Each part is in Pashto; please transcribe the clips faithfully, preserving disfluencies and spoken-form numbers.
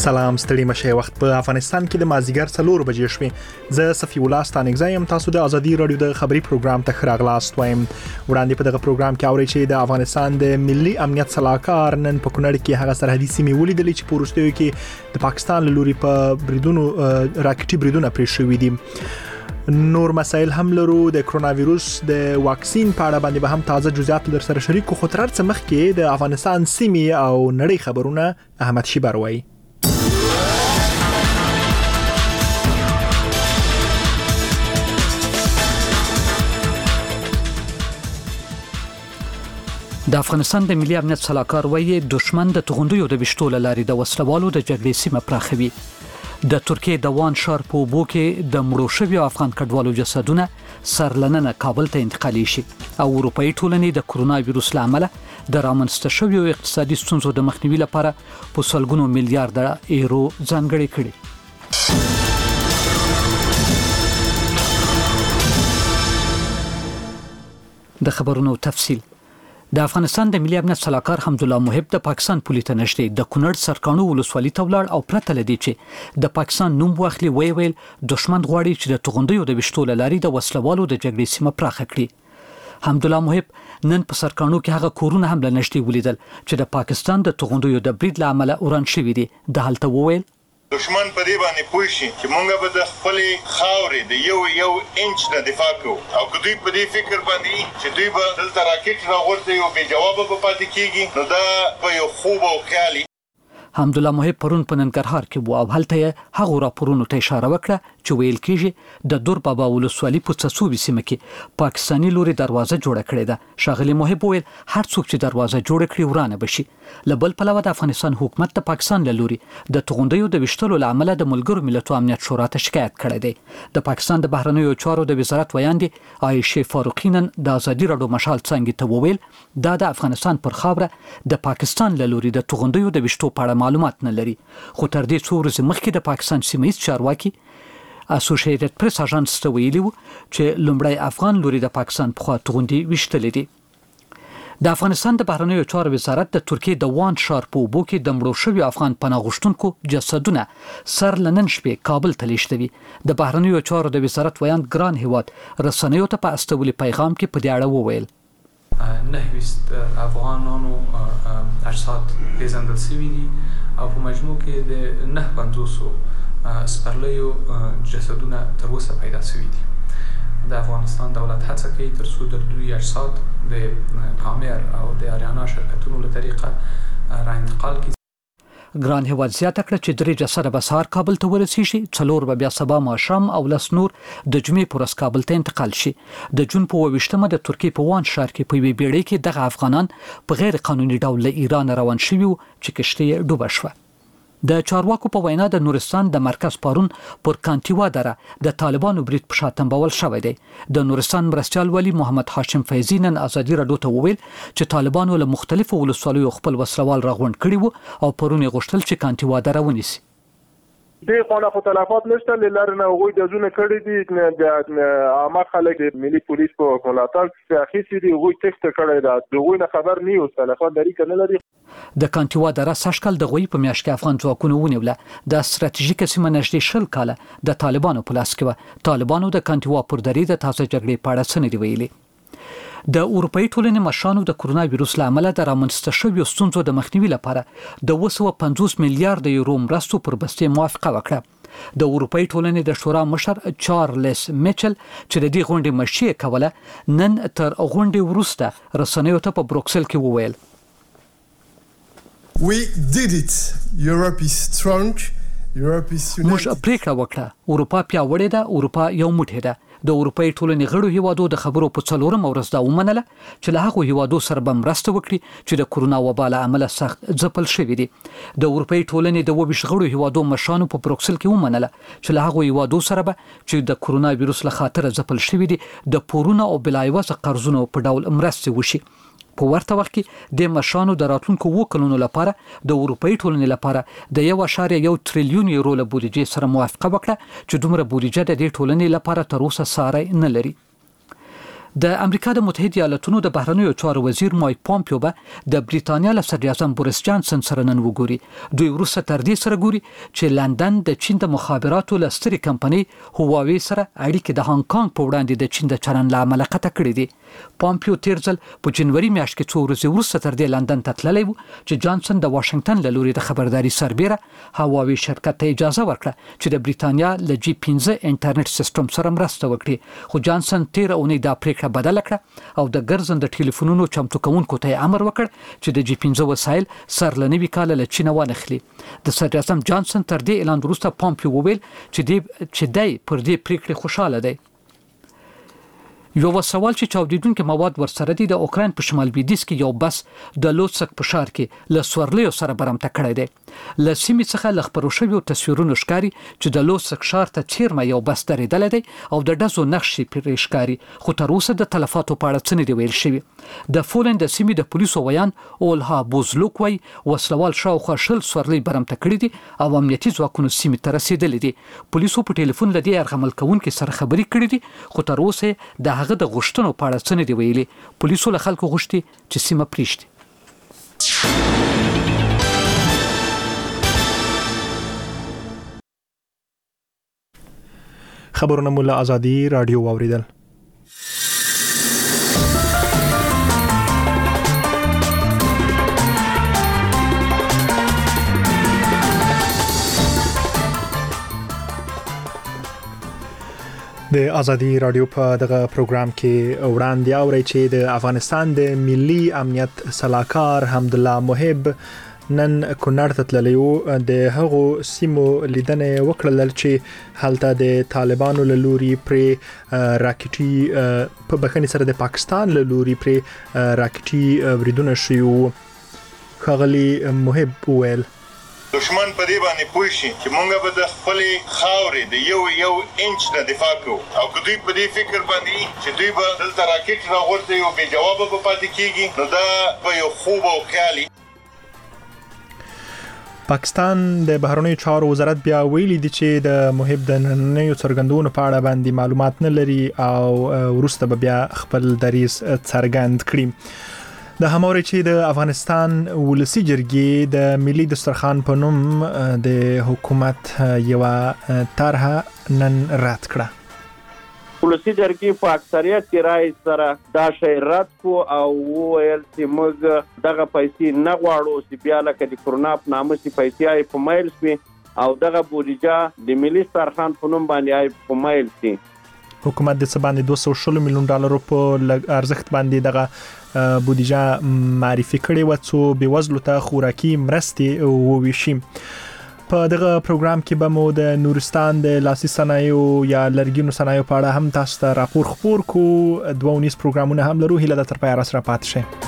سلام ستړي مشه وخت په افغانستان کې د مازیګر څلور بجې شوې زه صفی الله ستانګزایم تاسو د ازادي رادیو د خبري پروګرام ته خراغلاست وایم وړاندې په دغه پروګرام کې اوري چې د افغانستان د ملي امنیت صلاحکار نن په کونړ کې هغه سرحدي سیمې ولیدلې چې پورستوي کې د پاکستان لوري په بریدونو راکټي بریدونه پرې شوې دي نور مسائل هم لرو د کرونا وایروس د واکسین په اړه باندې به هم تازه جزئیات در سره شریک کو خطر څخه مخکې د افغانستان سیمې او نړۍ خبرونه احمد شیبر وایي د افغانستان د ملي امنیت صلاحکار وایي دښمن د توغندیو د وشتو لاري د وسلوالو د جګړې سیمه پراخوي د ترکیه د وان شار په اوبو کې د مړو شویو افغان کډوالو جسدونه سرلننه کابل ته انتقالي شي او اروپאי ټولنې د کرونا وایروس لامل د رامنځته شویو اقتصادي ستونزو د مخنیوي لپاره په سلګونو میلیارډ یورو ځانګړي کړي د خبرونو تفصیل د افغانستان د ملي امنیت صلاحکار حمدالله محب د پاکستان پولیس ته نشته د کونړ سرکانو ولسوالۍ ته ولاړ او پرته لدی چې د پاکستان نوم واخلي وی ویل دښمن غواړي چې د توغندیو د وشتو لاري د وسلوالو د جګړې سیمه پراخه کړي حمدالله محب نن په سرکانو کې هغه کورونه هم لنشتي ولیدل چې د پاکستان د توغندیو د برید لامل اوران شوی دي د حالت وویل دشمن په دې باندې پوه شي چې مونږ به د خپل خاورې د یو یو انچ نه دفاع کوو او که دوی په دې فکر باندې چې دوی به دلته راکټ راغورځي او بې جوابه به پاتې کیږي نو دا په یو خوب او خیالي حمدالله محب پرون په ننګرهار کې وو او هلته هغه راپورونو ته اشاره وکړه چې ویل کېږي د دور بابا ولسوالۍ په څڅوبي سیمه کې پاکستاني لوري دروازه جوړه کړې ده شاغلي محب ویل هر څوک چې دروازه جوړ کړي ورانه بشي لبل پلوه د افغانستان حکومت د پاکستان لوري د توغندیو د وشتلو لامل د ملګرو ملتونو امنیت شورا ته شکایت کړی دی د پاکستان د بهرنیو چارو د وزارت ویاندې عایشه فاروقینن د ازادي رادیو مشال څنګه ته وویل دا د افغانستان پر خاوره د پاکستان لوري د توغندیو د وشتو په اړه معلومات نه لري خو تر دې څو ورځې مخکې د پاکستان سیمه‌ایز چارواکي اسوسییټډ پریس اژانس ته ویلي وو چې لومړی افغان لوري د پاکستان په خوا توغندي وشتلې دي د افغانستان د بهرنیو چارو وزارت د ترکیه د وان شار په اوبو کې د مړو شویو افغان پناه غوښتونکو جسدونه سر لنن شپې کابل ته لیږدوي د بهرنیو چارو د وزارت ویاند ګران هیواد رسنیو ته په استولي پیغام کې په دې اړه وویل نهویست افغانانو اجساد پیژندل شوي دي او په مجموع کې د نه پنځوسو سپرلیو جسدونه تر اوسه پیدا شوي دي د افغانستان دولت هڅه کوي تر څو د دوی اجساد د کامر او د اریانا شرکتونو له طریقه را انتقال کړي ګران هیواد زیاته کړه چې درې جسد به سهار کابل ته ورسیږي څلور به بیا سبا ماښام او لس نور د جمعې په ورځ کابل ته انتقال شي د جون په اوویشتمه د ترکیې په وان شار کې په یوې بیړۍ کې دغه افغانان په غیر قانوني ډول له ایران روان شوي وو چې کشتۍ یې ډوبه شوه د چارواکو په وینا د نورستان د مرکز پارون پر کانتیوا دره د طالبانو برید په شاتم بول شوی دی د نورستان مرستيال ولی محمد هاشم فیضی نن ازادي رادیو ته وویل چې طالبانو له مختلفو ولسوالیو خپل وسلوال راغونډ کړي وو او پرون یې غوښتل چې کانتیوا دره ونیسي دې خونه خو تلفات نشته لرنه غوي د زونه کړی دي د عامه خلک ملي پولیس په ملاتړ کې اخیستي دي غوي تخت کړی دا دغه نه خبر نه یو تلفات لري کنه لري د کانتیوا دره سشکل د غوي په میاشت کې افغان ځواکونو ونیوله د ستراتیژیک سیمه نږدې شل کاله د طالبانو په لاس کې و طالبانو د کانتیوا پر درې د تازه جګړې په اړه څه نه دی ویلي د اروپאי ټولنې مشرانو د کرونا وایروس لامل د رامنځته شویو ستونزو د مخنیوي لپاره د دوه سوه پنځوس میلیارډ یورو مرستو پر بستې موافقه وکړه د اروپאי ټولنې د شورا مشر چارلز میچل چې د دې غونډې مشري کوله نن تر غونډې وروسته رسنیو ته په بروکسل کې وویل We did it. Europe is strong. Europe is united. موږ پریکړه وکړه اروپا پیاوړې ده اروپا یو موټی ده د اروپאי ټولنې غړو هیوادو د خبرو په څلورم ورځ دا ومنله چې له هغو هیوادو سره به مرسته وکړي چې د کرونا وبا له امله سخت ځپل شوي دي د اروپאי ټولنې د اووه غړو هیوادو مشرانو په بروکسل کې ومنله چې له هغو هیوادو سره به چې د کرونا وایروس له خاطره ځپل شوي دي د پورونه او بلایوازه قرضونو په ډول مرستې وشي په ورته وخت کې د مشرانو د راتلونکو وو کلونو لپاره د اروپאי ټولنې لپاره د یو اشاریه یو تریلیون یورو له بودیجې سره موافقه وکړه چې دومره بودیجه د دې ټولنې لپاره تر اوسه ساری نه لري د امریکا د متحده ایالاتونو د بهرنیو چارو وزیر مایک پامپیو به د بریتانیا له صدر اعظم بوریس جانسن سره نن وګوري. دوی وروسته تر دې سره ګوري چې لندن د چین د مخابراتو له سترې کمپنۍ هواوی سره اړیکې د هانګ کانګ په وړاندې د چین د چلن له امله قطع کړې دي. پامپیو تیر ځل په جنوري میاشت کې څو ورځې وروسته تر دې لندن ته تللی و چې جانسن د واشنگټن له لوري د خبرداري سربېره هواوی شرکت ته اجازه ورکړه چې د بریتانیا له جی پنځه انټرنیټ سیستم سره مرسته وکړي. خو جانسن تیر اونۍ دا پریکړه بدل کړه او د ګرځنده ټلیفونونو چمتو کوونکو ته امر وکړ چې د جی پنځه وسایل سر له نوي کال له چین وانخلي. د صدر اعظم جانسن تر دې اعلان وروسته پامپیو وویل چې دی چې دی پر دې پریکړې خوشاله دی. یو سوال چې چاودیدونکو مواد ورسره دي د اوکراین په شمال لویدیځ کې یو بس د لوتسک په ښار کې له سورلیو سره برمته کړی دی. له سیمې څخه له خپرو شویو تصویرونو ښکاري چې د لوتسک ښار ته چیرمه یو بس درېدلی دی او د ډزو نښې پرې ښکاري، خو تر اوسه د تلفاتو په اړه څه نه دي ویل شوي. د پولند د سیمې د پولیسو ویان اولها بوزلوک وایي وسلوال شاوخوا شل سورلۍ برمته کړي دي او امنیتي ځواکونو سیمې ته رسېدلي دي. پولیسو په ټلیفون له دې یرغمل کوونکي سره خبرې کړې دي، خو تر اوسه د هغه د غوښتنو په اړه څه نه دي ویلي. پولیسو له خلکو غوښتي چې سیمه پرېږدي. خبرونه مو له ازادي رادیو واوریدل. د ازادي رادیو په دغه پروګرام کې وړاندې اوري چې د افغانستان د ملي امنیت صلاحکار حمدالله محب نن کونړ ته تللی و. د هغو سیمو لیدنې وکړل چې هلته د طالبانو له لوري پرې راکټي په بخښنې سره د پاکستان له لوري پرې راکټي بریدونه شوي وو. ښاغلي محب وویل دشمن په دې باندې پوه شي چې مونږ به د خپلې خاورې د یو یو انچ نه دفاع کوو او که دوی په دې فکر باندې چې دوی به دلته راکټ راغورځوي او بې جوابه به پاتې کېږي، نو دا به یو خوب او خیالي. پاکستان د بهرنیو چارو وزارت بیا ویلي دي چې د محب د نننیو څرګندونو په اړه باندې معلومات نه لري او وروسته به بیا خپل دریځ څرګند کړي. د هموري چې د افغانستان ولسی جرګې د ملي دسترخوان په نوم د حکومت یو طرح نن رد کړه. ولسی جرګې په اکثریت کې رائے سره دا شی رد کو او ویل چې موږ دغه پیسې نه غواړو چې بیا لکه د کرونا په نامه چې پیسې آی په مایل سي او دغه بودیجه د ملي دسترخوان په نوم باندې آی په مایل سي. حکومت د څه باندې دوه سوه شل میلیون ډالر په ارزښت باندې دغه بودیجه معرفي کړې و څو بېوزلو ته خوراکي مرستې وویشي. په دغه پروګرام کې به مو د نورستان د لاسي صنایعو یا لرګینو صنایعو په اړه هم تاسو ته راپور خپور کو. دوه ونیز پروګرامونه هم لرو، هیله ده تر پایه راسره پاتې شئ.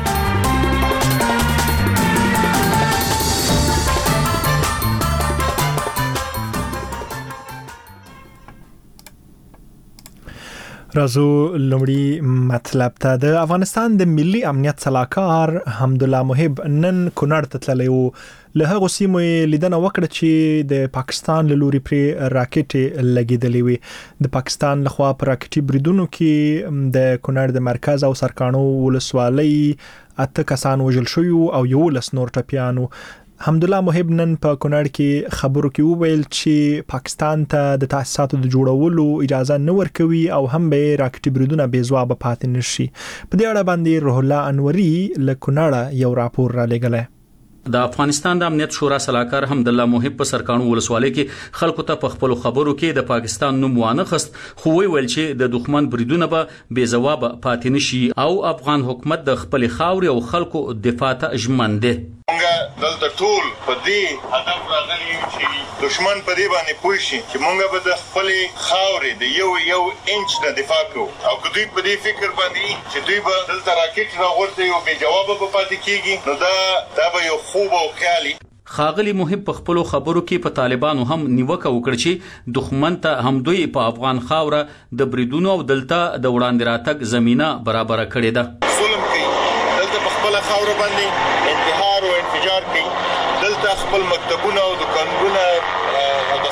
رازو لومړی مطلب ته د افغانستان د ملي امنیت صلاحکار حمدالله محب نن کونړ ته تللی و. له هغو سیمو لیدنه وکړه چې د پاکستان له لوري پرې راکټې لګېدلې وي. د پاکستان لخوا په راکټي بریدونو کې د کونړ د مرکز او سرکاڼو ولسوالۍ اته کسان وژل شوي او یولس نور ټپیانو. حمدالله محب نن په کونړ کې خبرو کې وویل چې پاکستان ته د تاسیساتو د جوړولو اجازه نه ورکوي او هم به راکټي بریدونه بې ځوابه پاتې نشي. په دې اړه باندې روح الله انوري له کونړ یو راپور را لېږلی. د افغانستان د امنیت شورا صلاحکار حمدالله محب په سرکاڼو ولسوالۍ کې خلکو ته په خپل خبرو کې د پاکستان نوم وانه خست، خو ویل چې د دښمن بریدونه به بې ځواب پاتې نشي او افغان حکومت د خپل خاورې او خلکو دفاع ته ژمن دی. مونږ دلته ټول په دې هدف راغلي یو چې دشمن په دې باندې پوه شي چې مونږ به د خپلې خاورې د یو یو انچ نه دفاع کوو او که دوی په دې فکر باندې چې دوی به دلته راکټ راغورځوي او بې جوابه به پاتې کېږي، نو دا دا به یو خوب او خیالي. خاغلی محب په خپل خبرو کې په طالبانو هم نیوکه وکړه چې دښمن ته هم دوی په افغان خاوره د بریدونو او دلته د وړاندې راتګ زمينه برابر کړې ده. ظلم کوي دلته په خپل خاوره باندې انتحار او انفجار کوي، دلته خپل مکتبونه او دکانونه او د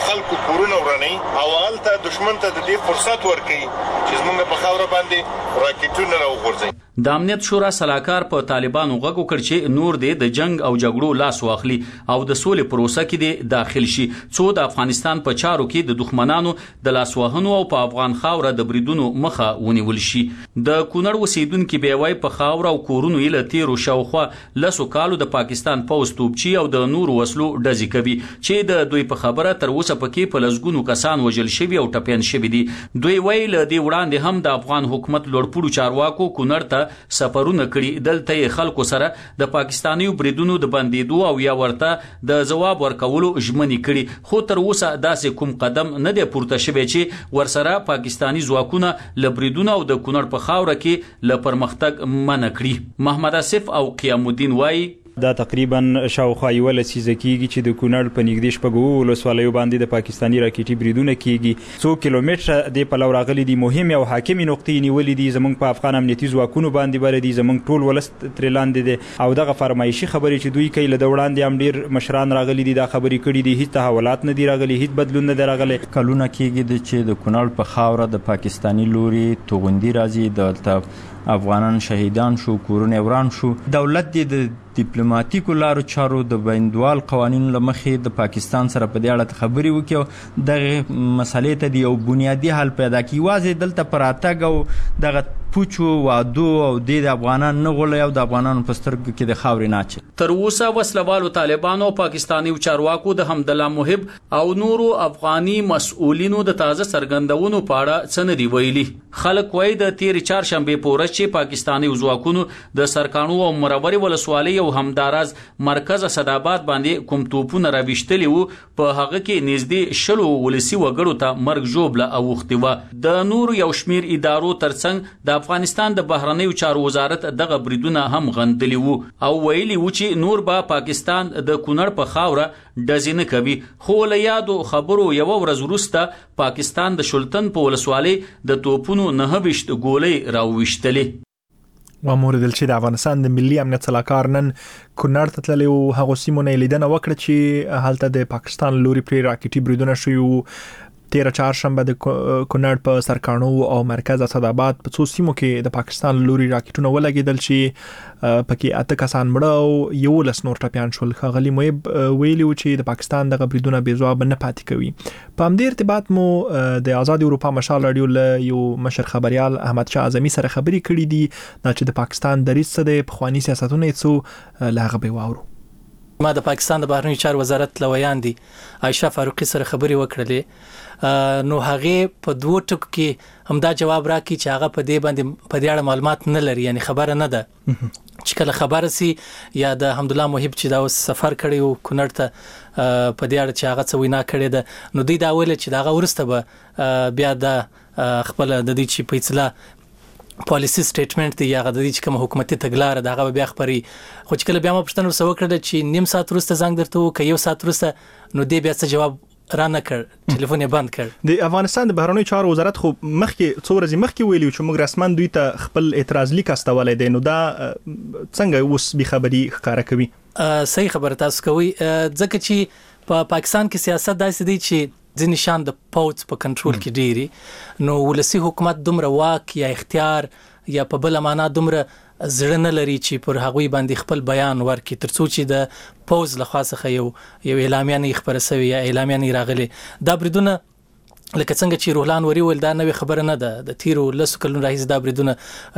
خلکو کورونه ورني او هلته دشمن ته د دې فرصت ورکړي چې موږ په خاور باندې راکټونه راوغورځي. د امنیت شورا سلاکار په طالبانو غږ وکړ چې نور د جنگ او جګړو لاس واخلي او د سولې پروسه کې د داخل شي څو د افغانستان په چارو کې د دښمنانو د لاس وهنو او په افغان خاوره د بریدونو مخه ونیول شي. د کونړ اوسیدونکو به وای په خاوره او کورونو یې له تیرو شاوخوا لسو کالو د پاکستان پوځ توپچی او د نور وسلو ډزې کوي چې د دوی په خبره تر اوسه پکې په لسګونو کسان وژل شوي او ټپيان شوي دي. دوی ویل د وړاندې هم د افغان حکومت لوړپوړو چارواکو کونړ ته سفرونه کړي دلته خلکو سره د پاکستاني بریدونو د بندیدو او یا ورته د جواب ورکولو ژمنې کړي خو تر اوسه داسې کوم قدم نه دی پورته شوی چې ورسره پاکستاني ځواکونه لبریدونه او د کونړ په خاوره کې ل پرمختګ منع کړي. محمد اسف او قیام الدین وای دا تقریبا شاوخوا یو لسیزه کیږي چې د کونړ په نږدې شپږو ولسوالیو باندې د پاکستاني راکټي بریدونه کیږي. څو کیلومتره د پلو راغلي دي مهم او حاکمي نقطې نیولې دي زمونږ په افغان امنیتي ځواکونو باندې بر دي زمونږ ټول ولست تر لاندې دي او دغه فرمایشي خبرې چې دوی کوي له وړاندې هم ډیر مشران راغلي دي دا خبرې کړي دي هیڅ تحولات نه دي راغلي هیڅ بدلون نه دی راغلی. کلونه کیږي چې د کونړ په خاوره د پاکستاني لوري توغندي راځي د افغانان شهیدان شو کورونه وران شو. دولت د ډیپلوماټیکو لارو چارو د بین‌المللي قوانینو لمخې د پاکستان سره په دې اړه خبرې وکړي دغه مسلې ته د یو بنیادی حل پیدا کړي. واځي دلته پراتګ او دغه پوچو وادو او د افغانان نه غولې او د افغانانو په سترګو کې د خاورې ناچ. تر اوسه وسلوالو طالبانو او پاکستاني چارواکو د حمدالله محب او نورو افغاني مسؤلینو د تازه سرګندونو په اړه څه نه دی ویلي. خلک وایي د تیر چهارشنبه په ورځ چې پاکستاني ځواکونو د سرکانو او مروري ولسوالۍ او همداراز مرکز اسداباد باندې کوم توپونه راويشتلي وو په هغه کې نږدې شلو ولسی وګړو ته مرګ جوړه اوختي و. د نور یو شمیر ادارو ترڅنګ د افغانستان د بهرنیو چارو وزارت دغه بریدونه هم غندلي وو او ویلي و چې نور به پاکستان د کونړ په خاوره ډزې نه کوي. خو له یادو خبرو یو ورځ وروسته پاکستان د شلتن په ولسوالۍ د توپونو نه وشت ګولې راويشتلي. و موردل چې د افغانستان د ملي امنیت سلاکار نن کونړ ته تللی او هغه سیمونه لیدنه وکړه چې هلته د پاکستان لوري پر راکټي بریدونه شوي. تیر چهارشنبه د کونړ په سرکانو او مرکز اسداباد په څو سیمو کې د پاکستان لوري راکټونه ولګیدل چې پکې اته کسان مړه او یو لس نور ټپيان شول. خغلی مې ویلي و چې د پاکستان دغه بریدونه بې ځواب نه پاتې کوي. په همدې ارتباط مو د آزاد اروپا مشال رادیو له یو مشر خبريال احمد شاه اعظمي سره خبرې کړې دي چې د پاکستان دریځ څه دی په خواني سیاستونه څو لاغه به واورو. ما د پاکستان د بهرنیو چارو وزارت لویان دي عائشه فاروقي سره خبرې وکړلې نو هغه په دوه ټکو کې همدا جواب راکړي چې هغه په دې باندې په دې اړه معلومات نه لري یعنی خبره نه ده چې کله خبره سي یا د حمدالله محب چې دا سفر کړی او کونړ ته په دې اړه چې هغه څه وینا کړې ده نو دوی دا ویل چې دا ورسته به بیا د خپل د دې چې په اصطلاح پالیسی سټیټمنټ دی یا د دې چې کوم حکومتي تګلارې دا هغه بیا خبري خو چې کله بیا ما پښتنه وسو کړل چې نیم ساعت وروسته زنګ درته وکړ یو ساعت وروسته نو دې بیا څه جواب را نه کړ ټلیفون یې بند کړ. د افغانستان د بهرنیو چارو وزارت خو مخکې څو ورځې مخکې ویلي چې موږ رسمن دوی ته خپل اعتراض لیک استولای دی نو دا څنګه اوس به خبري ښکارا کوي؟ صحیح خبره تاسو کوي ځکه چې په پاکستان کې سیاست داسې دی چې ځینې شان د پوز په کنټرول کې ډیری نو ولسی حکومت دومره واک یا اختیار یا په بل معنا دومره زړه نه لري چې پر هغوی باندې خپل بیان ورکړي ترڅو چې د پوز له خاصه یو یو اعلامیه نه خبره سوي یا اعلامیه نه راغلي. دا بریدونه لکه څنګه چې روحلان وری ول دا نوې خبره نه ده د تیرو لسو کلونو راهیسې دا بریدونه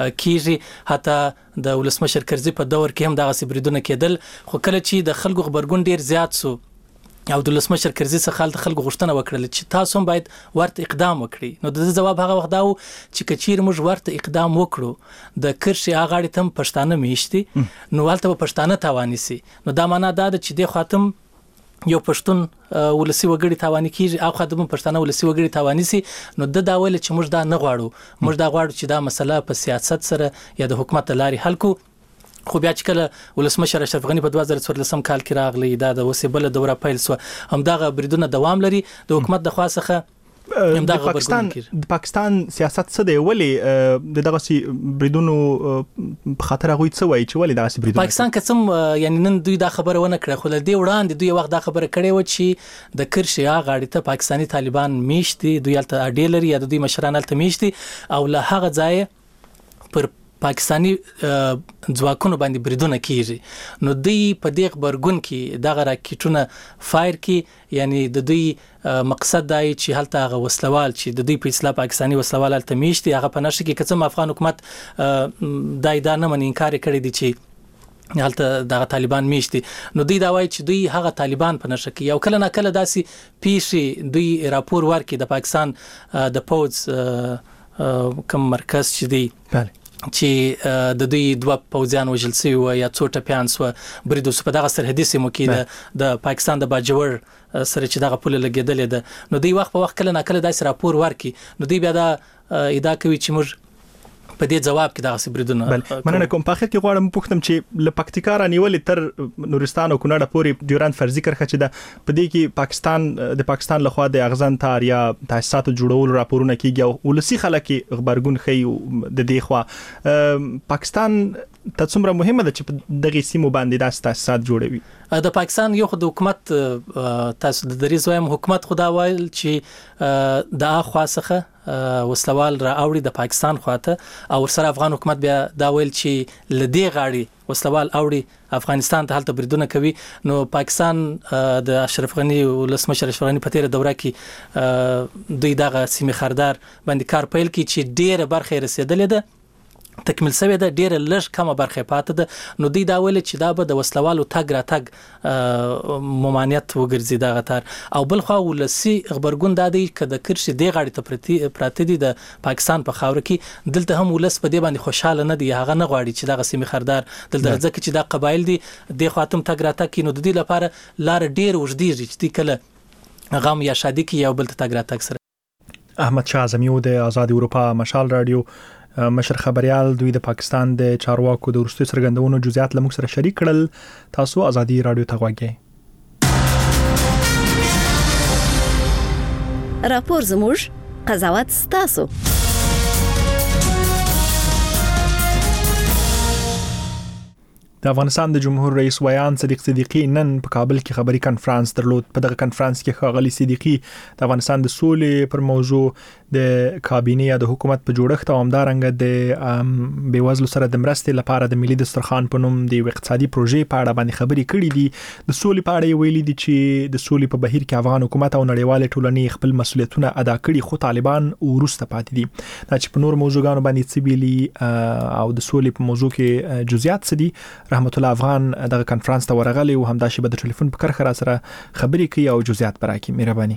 کیږي حتی د ولسمشر کرزي په دور کې هم دغه بریدونه کېدل خو کله چې د خلکو خبرګون ډیر زیات سو او د ولسمشر کرزي څخه د خلکو غوښتنه وکړه چې تاسو هم باید ورته اقدام وکړئ نو د جواب هغه وخت دا و چې کچیر موږ ورته اقدام وکړو د کرشي اغاړې تم پښتانه میشتي نو ولته پښتانه تواني سي نو دا معنا دا چې د خاتم یو پښتون ولسی وګړي تواني کیږي او خاتم پښتانه ولسی وګړي تواني سي نو د داول چې موږ دا نه غواړو موږ دا غواړو چې دا مسله په سیاست سره یا د حکومت لاري حل کو. خو بیا چې کله ولسمشر اشرف غنی په دوه زره څوارلسم کال کې راغلی دا د وسیبله دوره پیل سو هم دغه بریدونه دوام لري د حکومت د خاصه د پاکستان د پاکستان سیاست څه دی ولې د دغه سي بریدونو په خاطر غوي څه وایي چې ولې دغه سي بریدونو پاکستان قسم یعنی نن دوی دا خبره ونه کړه خو لدی وړاندې دوی وخت دا خبره کړې و چې د کرشیا غاړې ته پاکستانی طالبان میشتي دوی الته اډیلر یا دوی مشران الته میشتي او له هغه ځای پر پاکستانی ځواکونو باندې بریدونه کیږي نو دوی په دې خبرګون کې دغه راکټونه فایر کی یعنی د دوی مقصد دی چې هلته هغه وسلوال چې د دوی په اصطلاح پاکستانی وسلوال هلته میشتي هغه په نشه کې کڅم افغان حکومت دای دا نه من انکار کړی دی چې هلته د طالبان میشتي نو دوی دا وایي چې دوی هغه طالبان په نشه کې یو کله نه کله داسي پیښې دوی راپور ورکړي د پاکستان د پوز کوم مرکز چې دی بله چې د دوی دوه پوځیان وژل شوي و یا څو ټپیان سو برید وسو په دغه سرحدي سیمو کې د پاکستان د باجوړ سره چې دغه پوله لګیدلې ده نو دوی وخت په وخت کله نه کله داسې راپور ورکړي نو دوی بیا دا ادعا کوي چې موږ په دې جواب کې دغه بریدونه مننه کوم په اخر کې غواړم پوښتم چې ل پکتیکا رانیولې تر نورستان او کونړ پورې ډیوران فرضي کرخه چې د پدې کې پاکستان د پاکستان لخوا د اغزن تار یا تاسیسات جوړول راپورونه کیږي او ولسی خلک خبرګون خي د دې خوا پاکستان ته څومره مهمه ده چې دغه سیمو باندې د تاسیسات جوړوي د پاکستان یو خو د حکومت تاسو د دریز وایم حکومت خدا وایل چې د اخوا څخه وسلوال را اوړي د پاکستان خواته او سره افغان حکومت بیا دا ویل چې لدی غاړي وسلوال اوړي افغانستان ته هلته بریدونه کوي نو پاکستان د اشرف غنی ولسمشر اشرف غنی په تیر دوره کې دوی دغه سیمه خردار باندې کار پیل کی چې ډیره برخه رسیدلې ده تکمیل شوی ده ډیره لږ کمه برخه پاتې ده نو دوی دا ویل چې دا به د وسلوالو تګ را تګ ممانعت وګرځي دغه تر او بل خو ولسی خبرګون دا دی چې د کرشي دی غاړي ته پراته دي د پاکستان په خاور کې دلته هم ولس په دې باندې خوشاله نه دي هغه نه غواړي چې دغه سیمه خردار دلته ځکه چې دا قبایل دي د خاتم تګ را تګ نو د دې لپاره لار ډیر وژدي چې کله غم یا شادي کې یو بل تګ را تګ سره احمد شاه زمیو د آزاد اروپا مشال رادیو مشر خبريال دوی د پاکستان د چارواکو د ورستي سرګندونو جزئیات لموږ سره شریک کړل تاسو ازادي رادیو ته غواګئ راپور زموږ قضاوت ستاسو د افغانستان د جمهور رئیس ویان صدیق صدیقی نن په کابل کې خبري کانفرنس درلود په دغه کانفرنس کې ښاغلي صدیقی د افغانستان د سولې پر موضوع د کابینې یا د حکومت په جوړښت او همدارنګه د بیوزلو سره د مرستې لپاره د ملي دسترخوان په نوم د اقتصادي پروژې په اړه باندې خبري کړې دي د سولې په اړه ویلي دي چې د سولې په بهیر کې افغان حکومت او نړیوال ټولنې خپل مسؤلیتونه ادا کړي خو طالبان ورسته پاتې دي دا چې په نور موضوعګانو باندې سیبيلي او د سولې په موضوع کې جزئیات څه دي رحمت الله افغان دغه کانفرنس ته ورغلی او همدا شی به د ټلیفون په کرخه را سره خبرې کوي او جزئیات براکي مهرباني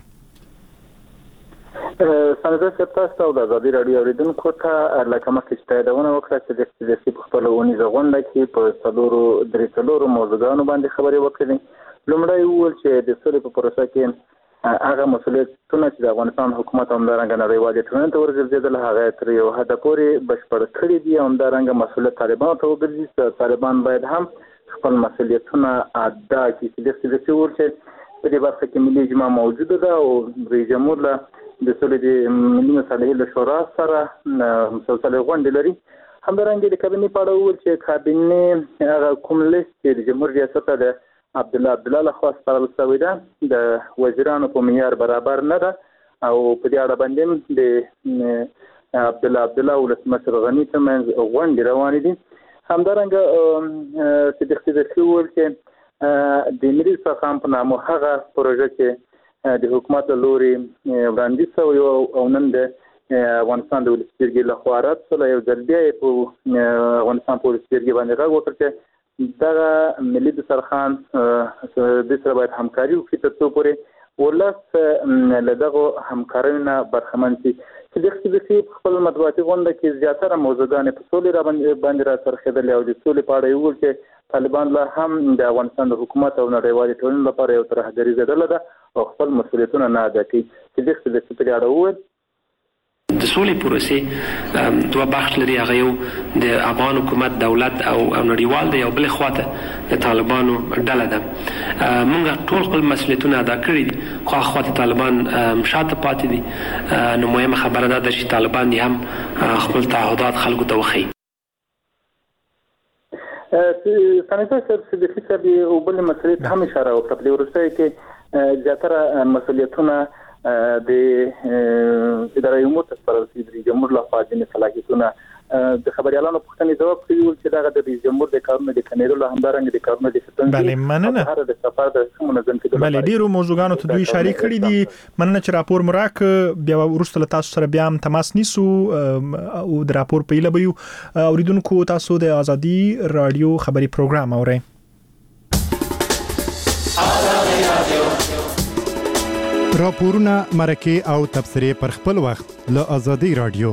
سنځه ستاسو د ازادي رادیو اوریدونکو ته لکه مخکې چې تاییدونه وکړه چې د سیاسي خپلونې زغونډه کې په څلورو درې څلورو موضوعاتو باندې خبرې وکړې لومړی وویل چې د سولې په پروسه کې هغه مسؤلیتونه چې د افغانستان حکومت همدارنګه نړیوالې ټولنې ته ورګرځېدل هغه تر یو حد پورې بشپړ کړي دي همدارنګه مسؤلیت طالبانو ته وګرځي طالبان باید هم خپل مسؤلیتونه ادا کړي چې د سیاسي ورته په دې برخه کې ملي اجماع موجوده ده او رئیس جمهور له د سولې د ملي مصالحې له شورا سره مسلسل غونډې لري همدارنګه د کابینې په اړه وویل چې کابینې هغه کوم لیست چې د جمهور ریاست د عبد الله عبد الله لخوا سپارل شوی ده د وزیرانو په معیار برابر نه ده او په دې اړه باندې د عبد الله عبد الله ولسمشر غنی ترمنځ غونډې روانې دي همدارنګه صدیق صدیقی وویل چې د ملي دسترخوان په نامه هغه پروژه چې د حکومت لوري وړاندیز شوی او نن د افغانستان د ولسمشر لخوا رد شوی یو ځل بیا په افغانستان په ولسمشر باندې غږ وکړ چې دغه ملي دسترخوان د سره باید همکاري وکړي ترڅو پورې ولس له دغه همکاریو برخمن شي صدیق صدیقی خپل مطبوعاتي غونډه کې زیاتره موضوعګانې په سولې را باندې را څرخېدلې او د سولې په اړه یې وویل چې طالبان لا هم د افغانستان د حکومت او نړیوالې ټولنې لپاره یو ترهګریزه ډله ده او خپل مسؤلیتونه نه ادا کوي صدیق صدیقی په دې اړه وویل د سولې پروسې دوه بخش لري، هغه یو د افغان حکومت دولت او نړیوال دی، او بل خواته د طالبانو ډله ده. موږ ټول خپل مسؤلیتونه ادا کړي دي، خو هغه خواته طالبان شاته پاتې دي. نو مهمه خبره ده چې طالبان دي هم خپل تعهدات خلکو ته وښيي. سانیټر صاحب صدیقي صاحب یو بل مسلې ته هم اشاره وکړه. په وروستیو کې زیاتره مسؤلیتونه د ادارې امور ته سپارل شوي دي. جمهور لخوا ځینې صلاحیتونه د خبريالانو پوښتنې ځواب کوي چې دا د رئیس جمهور د کارونو د کنټرول له همدارنګ د کارونو د ستونزې بله مننه هر د سفر د منظم کېدو بله ډیرو موضوعګانو ته دوی اشاره کړې دي. مننه چې راپور مراک بیا ورسته له تاسو سره بیا هم تماس نیسو او د راپور په اله بيو. اوریدونکو تاسو د ازادي رادیو خبري پروګرام اورئ. راپورونه مرکه او تبصره پر خپل وخت له ازادي رادیو.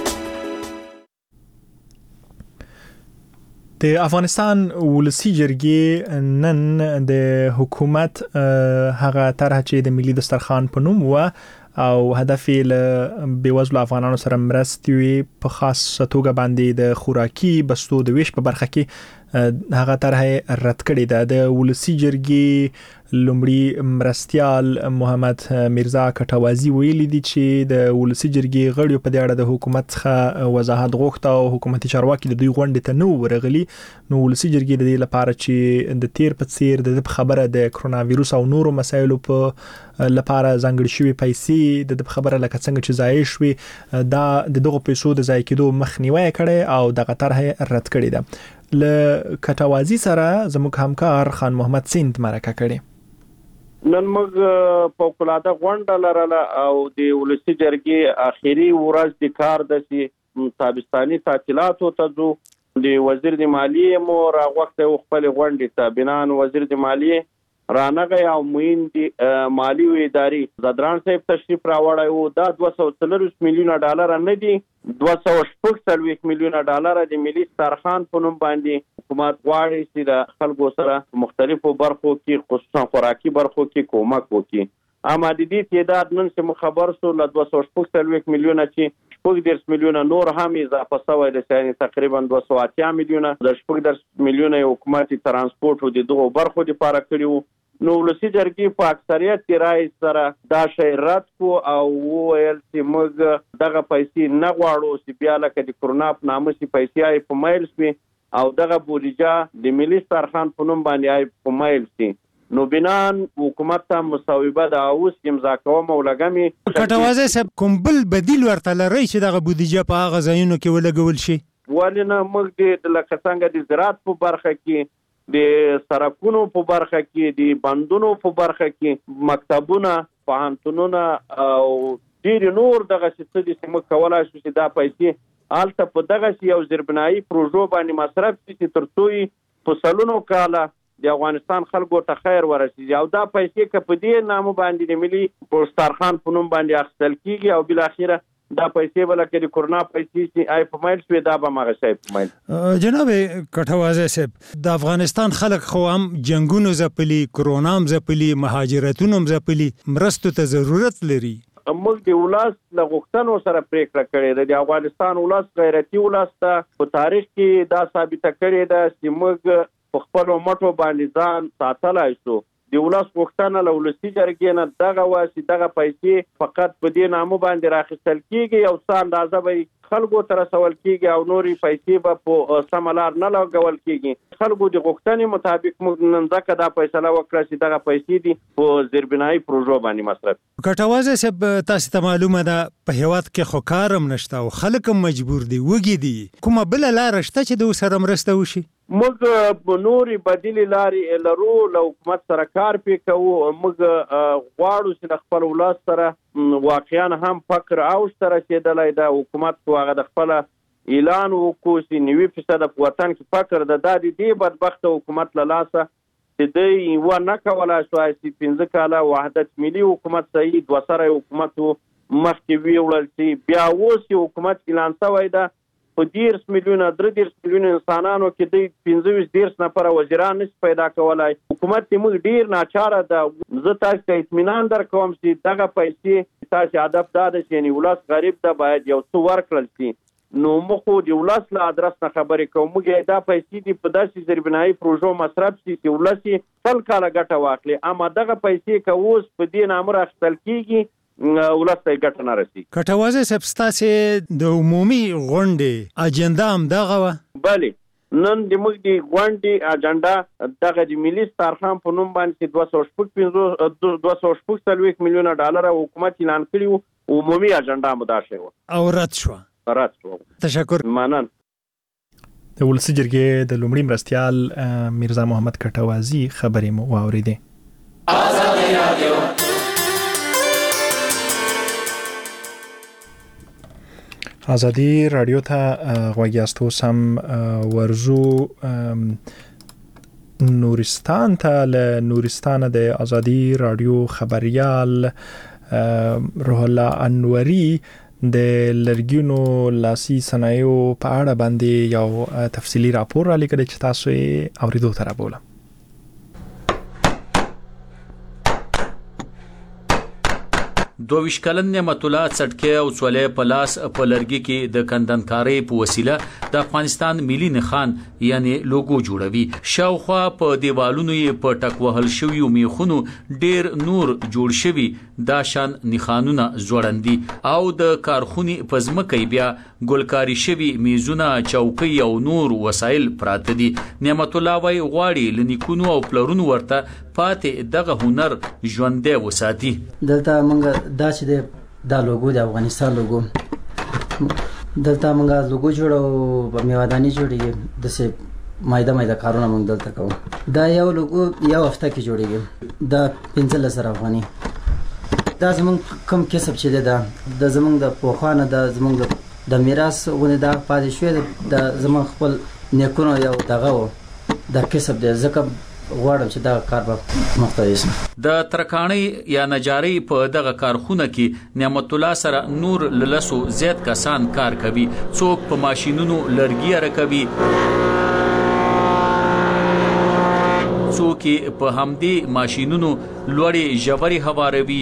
د افغانستان ولسی جرګې نن د حکومت هغه طرح چې د ملي دسترخوان په نوم و او هدف یې له بیوزلو افغانانو سره مرستې په خاص توګه باندې د خوراکي بستو د ویش په برخه کې هغه طرح رد کړی ده. د ولسی جرګې لومړي مرستيال محمد میرزا کټوازی ویلي دي چې د ولسی جرګې غړي په دې اړه د حکومت څخه وضاحت غوښته او حکومتي چارواکي د دوی غونډې ته نو ورغلي. نو ولسی جرګې د دې لپاره چې د تیر په څیر د خبره د کرونا وایروس او نورو مسایلو په لپاره ځانګړي شوی پیسې د خبره لکه څنګه چې ضایع شوی دا د دغه پیسو د ضایع کېدو مخنیوي کړي او دغه طرح رد کړی ده. ل کټوازی سره زموږ همکار خان محمد سیند مرکه کړي. نن موږ فوق العاده غونډه لرله او د ولسی جرګې اخیری ورځ د کار د تابستاني تعطیلاتو ته ځو. د وزیر د مالیې مو راغوښته خپل غونډې ته بنان وزیر د مالیې رانغه او موین د مالی ادارې زدران صاحب تشریف راوړی وو. دا دوه سوه څلوېښت میلیونه ډالر نه دي، دوه سوه شپږ څلوېښت میلیونه ډالر د ملي دسترخوان په نوم باندې حکومت غواړي چې د خلکو سره مختلفو برخو کې خصوصا خوراکي برخو کې کومک وکړي. اما د دې تعداد نن چې خبر سو له دوه سوه شپږ څلوېښت میلیونه چې شپږ دېرش میلیونه نور هم اضافه شوی دی، یعنې تقریبا دوه سوه اتیا میلیونه د شپږ دېرش میلیونه حکومت ترانسپورت او د دغو برخو لپاره کړي وو. نو ولسی جرګې په اکثریت کې رای سره دا شی رد کو او ویل چې موږ دغه پیسې نه غواړو چې بیا لکه د کرونا په نامه چې پیسې آی په مایل شي او دغه بودیجه د ملي دسترخوان په نوم باندې آی په مایل شي. نو بنان حکومت ته مصوبه د اوس امضا کوم او لګمي کټوازی صاحب کوم بل بدیل ورته لري چې دغه بودیجه په هغه ځایونو کې ولګول شي؟ ولنه موږ د لکه څنګه د زراعت په برخه کې د سرکونو په برخه کې د بندونو په برخه کې مکتبونه پوهنتونونه او ډیر نور دغه څه چې موږ کولای شو چې دا پیسې الته په دغه یو زیربنایي پروژو باندې مصرف شي تر څو په سلونو کاله د افغانستان خلکو ته خیر ورسیږي او دا پیسې که په دې نامه باندې د ملي دسترخوان په نوم باندې اخیستل کیږي او بل اخیره دا پیسې ولکه د کرونا پیسې چې آی په مایل شوی دا به مغه شي په مایل. جناب کټوازی صاحب د افغانستان خلک خو هم جنگونو زپلی، کرونا هم زپلی، مهاجرتونو هم زپلی، مرستو ته ضرورت لري. موږ د ولس له غوښتنو سره پریکړه کړې ده. د افغانستان ولس غیرتي ولس ته په تاریخ کې دا ثابته کړې ده چې موږ په خپلو مټو باندې ځان ساتلی شو. د ولس غوښتنه له ولسي جرګې نه دغه وه چې دغه پیسې فقط په دې نامه باندې راخیستل کېږي او څه اندازه به خلکو ته رسول کېږي او نورې پیسې به په سمه لار نه لګول کېږي. خلکو د غوښتنې مطابق موږ نن ځکه دا فیصله وکړه چې دغه پیسې دي په زیربنایي پروژو باندې مصرف. کټوازی صاحب تاسو ته معلومه ده په هیواد کې خو کار هم نشته او خلک هم مجبور دي وږي دي، کومه بله لاره شته چې د ورسره مرسته وشي؟ موږ نورې بدیلې لارې لرو، له حکومت سره کار پې کوو. موږ غواړو چې د خپل ولس سره واقعا هم فقر اوج ته رسېدلی ده. حکومت خو هغه د خپله اعلان وکړو چې نوي فیصده په وطن کې فقر ده. دا د دې بدبخته حکومت له لاسه چې دی یوه نه کولی شوای چې پنځه کاله وحدت ملي حکومت صحیح دوه سره حکومت مخکې ویوړل چې بیا اوس یې حکومت اعلان شوی ده په دېرش میلیونه درې دېرش میلیونه انسانانو کې دی پنځه ویشت دېرش نفره وزیران نشي پیدا کولای. حکومت یې موږ ډېر ناچاره ده. زه تاسو ته اطمینان درکوم چې دغه پیسې تاسو هدف دا ده چې ولس غریب ته باید یو څه ورکړل شي. نو موږ د ولس له ادرس نه خبرې کوو. موږ دا پیسې دي په داسې زیربنایي پروژو مصرف شي چې ولس خپل کاله ګټه واخلي، اما دغه پیسې که اوس په دې نامه راخیستل کېږي ولس ته ګټه نه رسي. کټوازه صاحب ستاسې د عمومي غونډې اجنډا هم دغه وه؟ بلې، نن د موږ د غونډې اجنډا دغه د ملي سترخوان په نوم باندې دوه سوه شپږ پنځوس دوه سوه شپږ څلوېښت میلیونه ډالره حکومت اعلان کړي وو. عمومي اجنډا مو دا شوې وه او رد شوه. رد شوه. تشکر. مننه. د ولسي جرګې د لومړي مرستیال میرزا محمد کټوازي خبرې مو واورېدې. آزادي رادیو آزادی رادیو ته غوږ یاست. اوس هم ورزو نورستان ته. له نورستان د آزادی رادیو خبریال روح الله انوري د لرګینو لاسي صنایعو په اړه باندې یو تفصیلی راپور را لیکلی چې تاسو یې اوریدو ته رابولم. دوه ویشت کلن نعمت الله څټکي او څولې په لاس په لرګي کې د کندنکارۍ په وسیله د افغانستان ملي نښان یعنی لوګو جوړوي. شاوخوا په دیوالونو یې په ټک وهل شوي میخونو ډیر نور جوړ شوي دا شان نښانونه ځوړندي او د کارخونې په ځمکه بیا ګلکاري شوي میزونه، چوکۍ او نور وسایل پراته دي. نعمت الله وايي غواړي لنیکونو او پلرونو ورته پاتې دغه هنر ژوندی وساتي. دلته موږ دا چې دا لوګو د افغانستان لوګو دلته موږ لوګو جوړو، په میوادانی جوړیږي، داسې مایده مایده کارونه موږ دلته کوو. دا یو لوګو یو هفته کې جوړیږي، دا پنځلس زره افغاني. دا زموږ کوم کسب چې دی دا د زموږ د پوخانه د زموږ د میراث ونې دا پاتې شوی د زموږ خپل نیکونو یو دغه و دا کسب دی. ځکه غواړم چې دا کار به مختلف شي. د ترکاڼۍ یا نجارۍ په دغه کارخونه کې نعمت الله سره نور لسو زیات کسان کار کوي. څوک په ماشینونو لرګي راکوي، څوک په همدې ماشینونو لوړې ژورې هواروي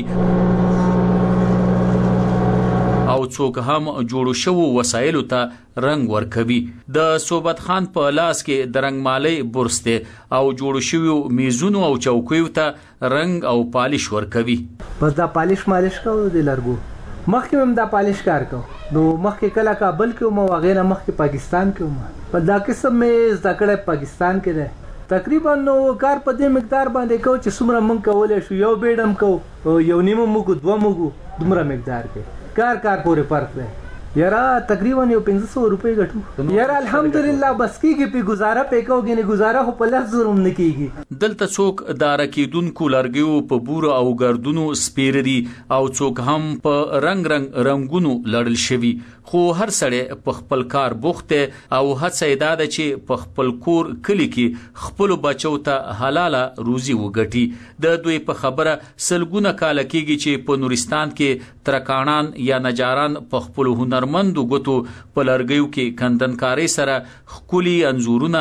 او څوک هم جوړو شوو وسایلو ته رنگ ورکوي. د صوبت خان په لاس کې د رنگمالۍ برس دی او جوړو شوو میزونو او چوکیو ته رنگ او پالش ورکوي. بس دا پالش مالش کوو د لرګو. مخکې هم دا پالش کار کوو. نو مخکې کله کابل کې وم او هغې نه مخکې پاکستان کې وم. په دا قسم مې زده کړی پاکستان کې دی. تقریبا نو کار په دې مقدار باندې کوو چې څومره موږ کولی شو. یو بیډ هم کوو، یو نیمه موږ دوه موږ دومره مقدار کې کار کار پورې فرق دی. یاره تقریبا یو پنځه سوه روپۍ ګټو. یاره الحمدلله بس کېږي پې ګزاره پې کوو، ګینې ګزاره خو په لس زره هم نه کېږي. دلته څوک د راکېدونکو لرګیو په بورو او ګردونو سپېره دي او څوک هم په رنګ رنګ رنګونو لړل شوي. خو هر سړی په خپل کار بوخت دی او هڅه یې دا ده چې په خپل کور کلي کې خپلو بچو ته حلاله روزي وګټي. د دوی په خبره سلګونه کاله کېږي چې په نورستان کې ترکاڼان یا نجاران په خپلو هنرمندو ګوتو په لرګیو کې کندنکارۍ سره ښکلي انځورونه،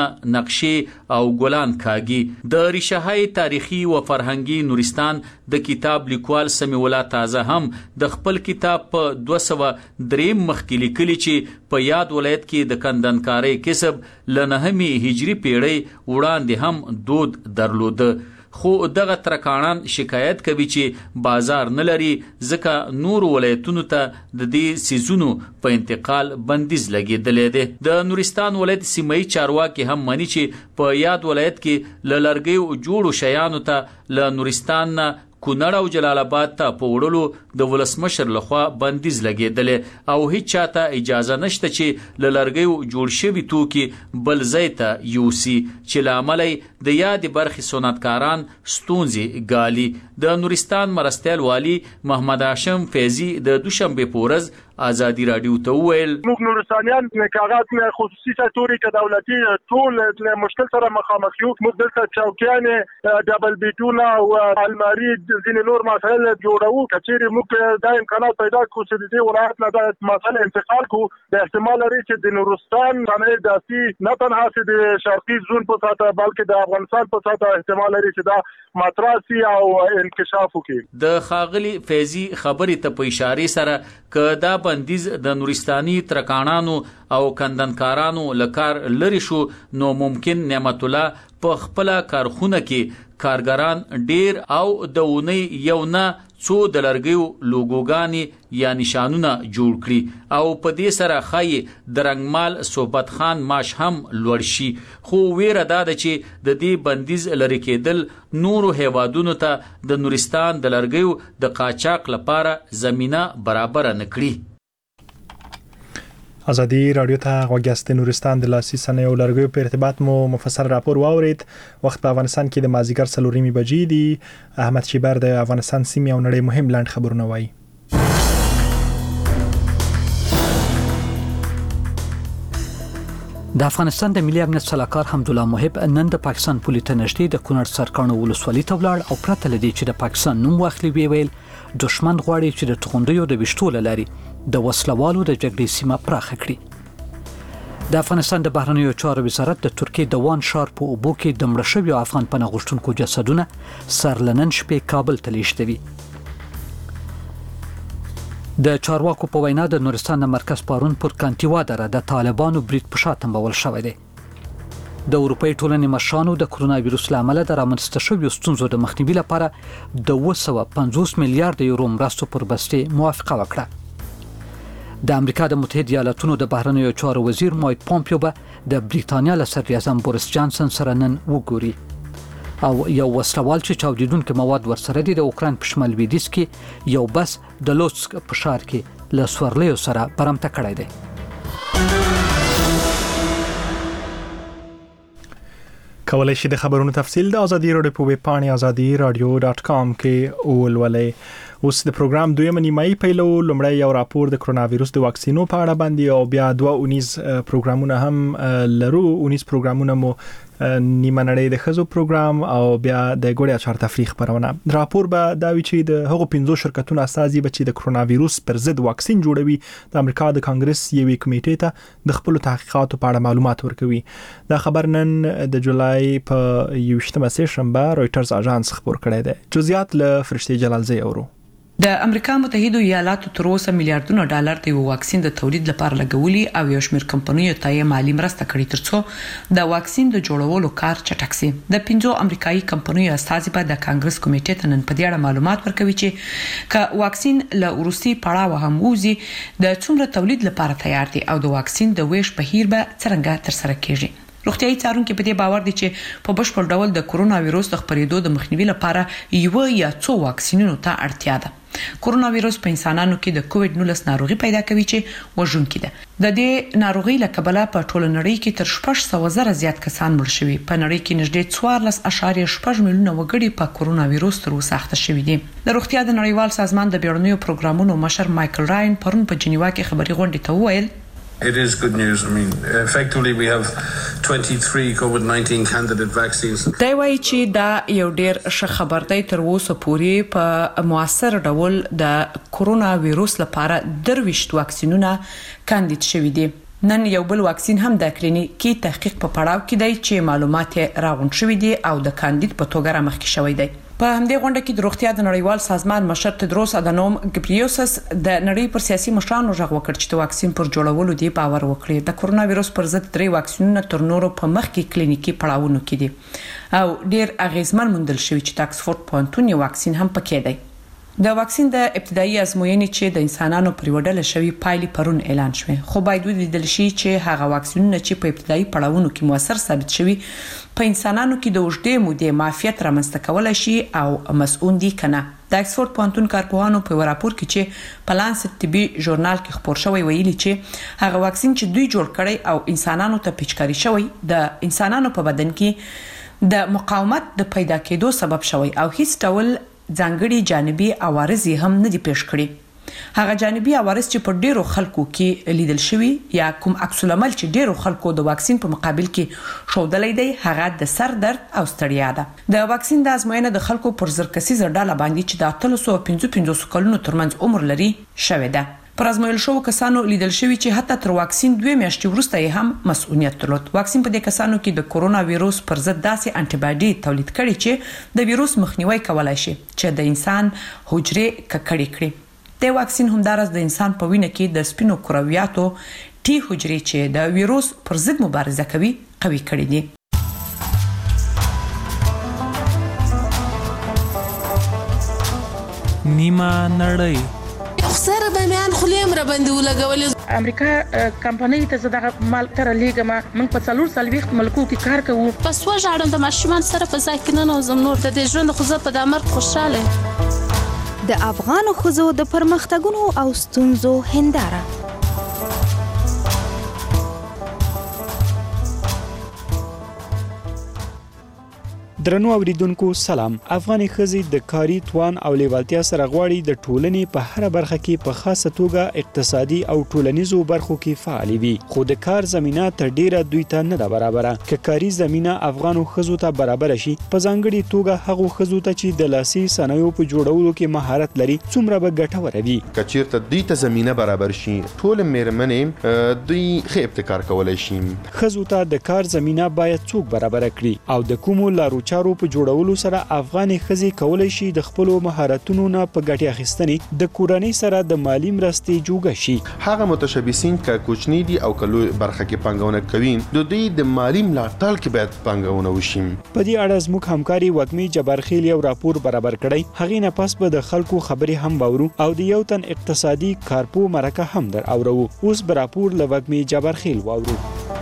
نقشې او ګلان کاږي. د ریشههای تاریخي و فرهنګي نورستان د کتاب لیکوال سمیع الله تازه هم د خپل کتاب په دوه سوه درېیم مخکې لیکلي چې په یاد ولایت کې د کندنکارۍ کسب له نهمې هجري پیړۍ وړاندې هم دود درلوده. خو دغه ترکاڼان شکایت کوي چې بازار نه لري، ځکه نور ولایتونو ته د دې سیزونو په انتقال بندیز لګېدلی دی. د نورستان ولایت سیمه‌یي چارواکي هم مني چې په یاد ولایت کې له لرګیو جوړو شیانو ته له نورستان نه کونړ او جلال آباد ته په وړلو د ولسمشر لخوا بندیز لګېدلی او هیڅ چاته اجازه نشته چې له لرګیو جوړ شوي توکي بل ځای ته یوسي، چې له امله د یادې برخې صنعتکاران ستونزې ګالي. د نورستان مرستیال والي محمد هاشم فیضي د دوشنبې په ورځ ازادي رادیو ته وویل موږ نورستانیان کاغذ نه خصوصي سکتوري کې دولتي ټول له مشکل سره مخامخ یو. موږ دلته چوکیانې ډبل بیټونه او الماری ځینې نور مسایل جوړو. کچېرې موږ دا امکانات پیدا کړو چې د دې ولایت نه د مسایل انتقال کو د احتمال لري چې د نورستان باندې داسي نه تنها چې د شرقي زون په ساته بلکې د افغانستان په ساته احتمال لري چې دا ماتراسي او انکشاف وکړي. د خاغلی فیضی خبرې ته په اشاره سره ک دا بندیز د نورستاني ترکانانو او کندنکارانو لکار لري شو نو ممکن نعمت الله په خپل کارخونه کې کارګران ډیر او د ونی یو نه څو د لرګیو لوګوګانی یا نشانونه جوړ کړي او په دې سره خای د رنگمال صحبت خان ماش هم لوړ شي. خو ویره دا ده چې د دې بندیز لري کېدل نورو هیوادونو ته د نورستان د لرګیو د قاچاق لپاره زمينه برابر نه کړي. ازادي رادیو ته غوږیاست. نورستان د لاسي صنایع او لرګیو په ارتباط مو مفصل راپور واورید. وخت په افغانستان کې د مازیګر څلورمې بجې دي. احمد شیبر د افغانستان سیمې او نړۍ مهم لاند خبرونه وایي. د افغانستان د ملي امنیت سلاکار حمدالله محب نن د پاکستان پولیس ته نږدې د کونړ سرکانو ولسوالۍ ته ولاړ او پرته لدی چې د پاکستان نوم واخلي ویل دشمن غواړي چې د توغندیو د وشتول لري د وسلوالو د جګړې سیمه پراخه کړي. د افغانستان د بهرنیو چارو وزارت د ترکیې د وان شار په اوبو کې د مړه شویو افغان پناه غوښتونکو جسدونه سرلنن شپې کابل ته لیږدوي. د چارواکو په وینا د نورستان د مرکز پارون پر کانتیوا دره د طالبانو برید په شا تمبول شوی دی. د اروپای ټولنې مشرانو د کرونا وایروس لامل د رامنځته شویو ستونزو د مخنیوي لپاره د دوه سوه پنځوس میلیارډ یورو مرستو پر بستې موافقه وکړه. د امریکا د متحده ایالاتونو د بهرنیو چارو وزیر مایک پومپیو به د بریتانیا له صدر اعظم بوریس جانسن سره نن وګوري او یو وسلوال چې چاودیدونکو مواد ورسره دي د اوکران په شمال لویدیځ کې یو بس د لوتسک په ښار کې له سورلیو سره برمته کړی دی. کولای شئ د خبرونو تفصیل د ازادي رادیو په ویب پاڼې ازادي رادیو ډاټ کام کې ولولئ. اوس د پروګرام دویمه نیمایي پیلو. لومړی یو راپور د کرونا وایروس د واکسینو په اړه باندې او بیا دوه اونیز پروګرامونه هم لرو. اونیز پروګرامونه مو نیمه نړۍ د خزو پروګرام او بیا د ګوړیا چار تفریح خبرونه. راپور به دا وی چې د هغو پنځو شرکتونو اساسي بچي د کرونا وایروس پر ضد واکسین جوړوي د امریکا د کانګرس یوې کمیټې ته د خپل تحقیقاتو په اړه معلومات ورکوي. دا خبر نن د جولای په یوشتمه سه شنبه رويټرز اژانس خبر کړی دی. جزئیات له فرشتي جلالزی اورو. د امریکا متحده ایالاتو تر اوسه میلیارډونه ډالر د واکسین د تولید لپاره لګولي او یو شمېر کمپنیو ته یې مالی مرسته کړې ترڅو د واکسین د جوړولو کار چټک شي. د پنځو امریکایي کمپنیو استازي په د کانګرس کمیټې ته نن په دې اړه معلومات ورکوي چې ک واکسین له روسي پړاو هم وزي د څومره تولید لپاره تیار دي او د واکسین د ویش بهیر به څنګه تر سره کیږي. روغتیايي څارونکو په دې باور دي چې په بشپړ ډول د کرونا وایروس د خپرېدو د مخنیوي لپاره یو یا څو واکسینونو ته اړتیا ده. کرونا وایروس په انسانانو کې د کووډ نولس ناروغي پیدا کوي چې وژونکې ده. د دې ناروغي له کبله په ټوله نړۍ کې تر شپږ سوه زره زیات کسان مړ شوي. په نړۍ کې نږدې څوارلس اعشاریه شپږ میلیونه وګړي په کرونا وایروس تر اوسه اخته شوي دي. د روغتیا د نړیوال سازمان د بیړنیو پروګرامونو مشر مایکل راین پرون په جنیوا کې خبري غونډې ته وویل It is good news. I mean, effectively we have twenty-three COVID nineteen candidate vaccines. دا وایي چې دا یو ډیر ښه خبر دی. تر اوسه پورې په موثر ډول د کرونا وایروس لپاره درويشت واکسینونه کاندید شوي دي. نن یو بل واکسین هم د کلینیکي تحقیق په پړاو کې دی چې معلومات راغونډ شوي دي او د کاندید په توګه رامخکې شوی دی. په همدې غونډه کې د روغتیا د نړیوال سازمان مشر تدروس ادانوم ګبریوسس د نړۍ پر سیاسي مشرانو غږ وکړ چې د واکسین پر جوړولو دی باور وکړي. د کرونا وایروس پر ضد درې واکسینونه تر نورو په مخ کې کلینیکي پړاوونو کې دي او ډیر اغیزمن موندل شوی چې د اکسفورد پوهنتون یو واکسین هم پکې دی. د واکسین د ابتدایي ازموینې چې د انسانانو پر وډل شوی پایلې پرون اعلان شوه. خو باید ولیدل شي چې هغه واکسینونه چې په ابتدایي پړاوونو کې موثر ثابت شوي په انسانانو کې د اوږدې مودې معافیت رامنځته کولای شي او مسؤون دي کنه. د اکسفورد پوهنتون کارپوهانو په راپور کې چې په لانست طبي ژورنال کې خبر شوی ویلي چې هغه واکسین چې دوی جوړ کړی او انسانانو ته پیچکاري شوی د انسانانو په بدن کې د مقاومت د پیدا کېدو سبب شوی او هیڅ ډول ځانګړي جانبي عوارض هم نه دي پیښ کړي. هغه جانبي عوارض چې په ډیرو خلکو کې لیدل شوی یا کوم عکس العمل چې ډیرو خلکو د واکسین په مقابل کې ښودلې دی هغه د سر درد او ستړیا ده د واکسین د ازموینه د خلکو پر زر کسیزه ډله باندې چې د اتلس سوه پنځه پنځوس کلونو ترمنځ عمر لري شوې ده. پر ازمویل شو کسانو لیدل شوی چې حتی تر واکسین دوه میاشتې وروسته یې هم مسؤلیت درلود. واکسین په دې کسانو کې د کورونا وایروس پر ضد داسې انټي باډي تولید کړي چې د وایروس مخنیوي کولای شي چې د انسان حجرې ککړې کړي. د واکسین همدارس د انسان په وینه کې د سپینو کرویاتو ټي حجرې چې د وایروس پر ضد مبارزه کوي قوي کړي دي. نیمه نړۍ سره به میان خلیم را باندې ولګولې. امریکا کمپنۍ ته زده مال تر لیګه ما من په څلور سلويخت ملکو کې کار کوو. پس وژاړم د ماشومان سره په ځای کې نه نوزم نور د دې ژوند خو زه په د مرګ خوشاله. د افغان ښځو د پرمختګونو او ستونزو هنداره. درنو اوریدونکو سلام. افغاني ښځې د کاري توان او لیوالتیا سره غواړي د ټولنې په هر برخه کې په خاصه توګه اقتصادي او ټولنیزو برخو کې فعال وي، خو د کار زمينه تر ډیره دوی ته نه ده برابره. که کاري زمينه افغانو ښځو ته برابر شي، په ځانګړي توګه هغو ښځو ته چې د لاسي صنایعو په جوړولو کې مهارت لري، څومره به ګټوره وي. که چیرته دوی ته زمينه برابر شي، ټول میرمنې دوی ښه ابتکار کولای شي. ښځو ته د کار زمينه باید څوک برابر کړي او د کومو لارو چارو په جوړولو سره افغاني ښځې کولای شي د خپل مهارتونو نه په ګټه اخیستنې د کورنۍ سره د مالی مرستې جوړ شي. هغه متشبثین ک کوچنی دي او کلو برخه کې پنګونه کوي، د دوی د مالی ملاتړ کې باید پنګونه وشي. په دې اړه زموږ همکاري وګمي جبارخیل یو راپور برابر کړی. هغه نه پس به د خلکو خبرې هم باورو او د یو تن اقتصادي کارپو مرکه هم در اورو. اوس به راپور له وګمي جبارخیل واورو.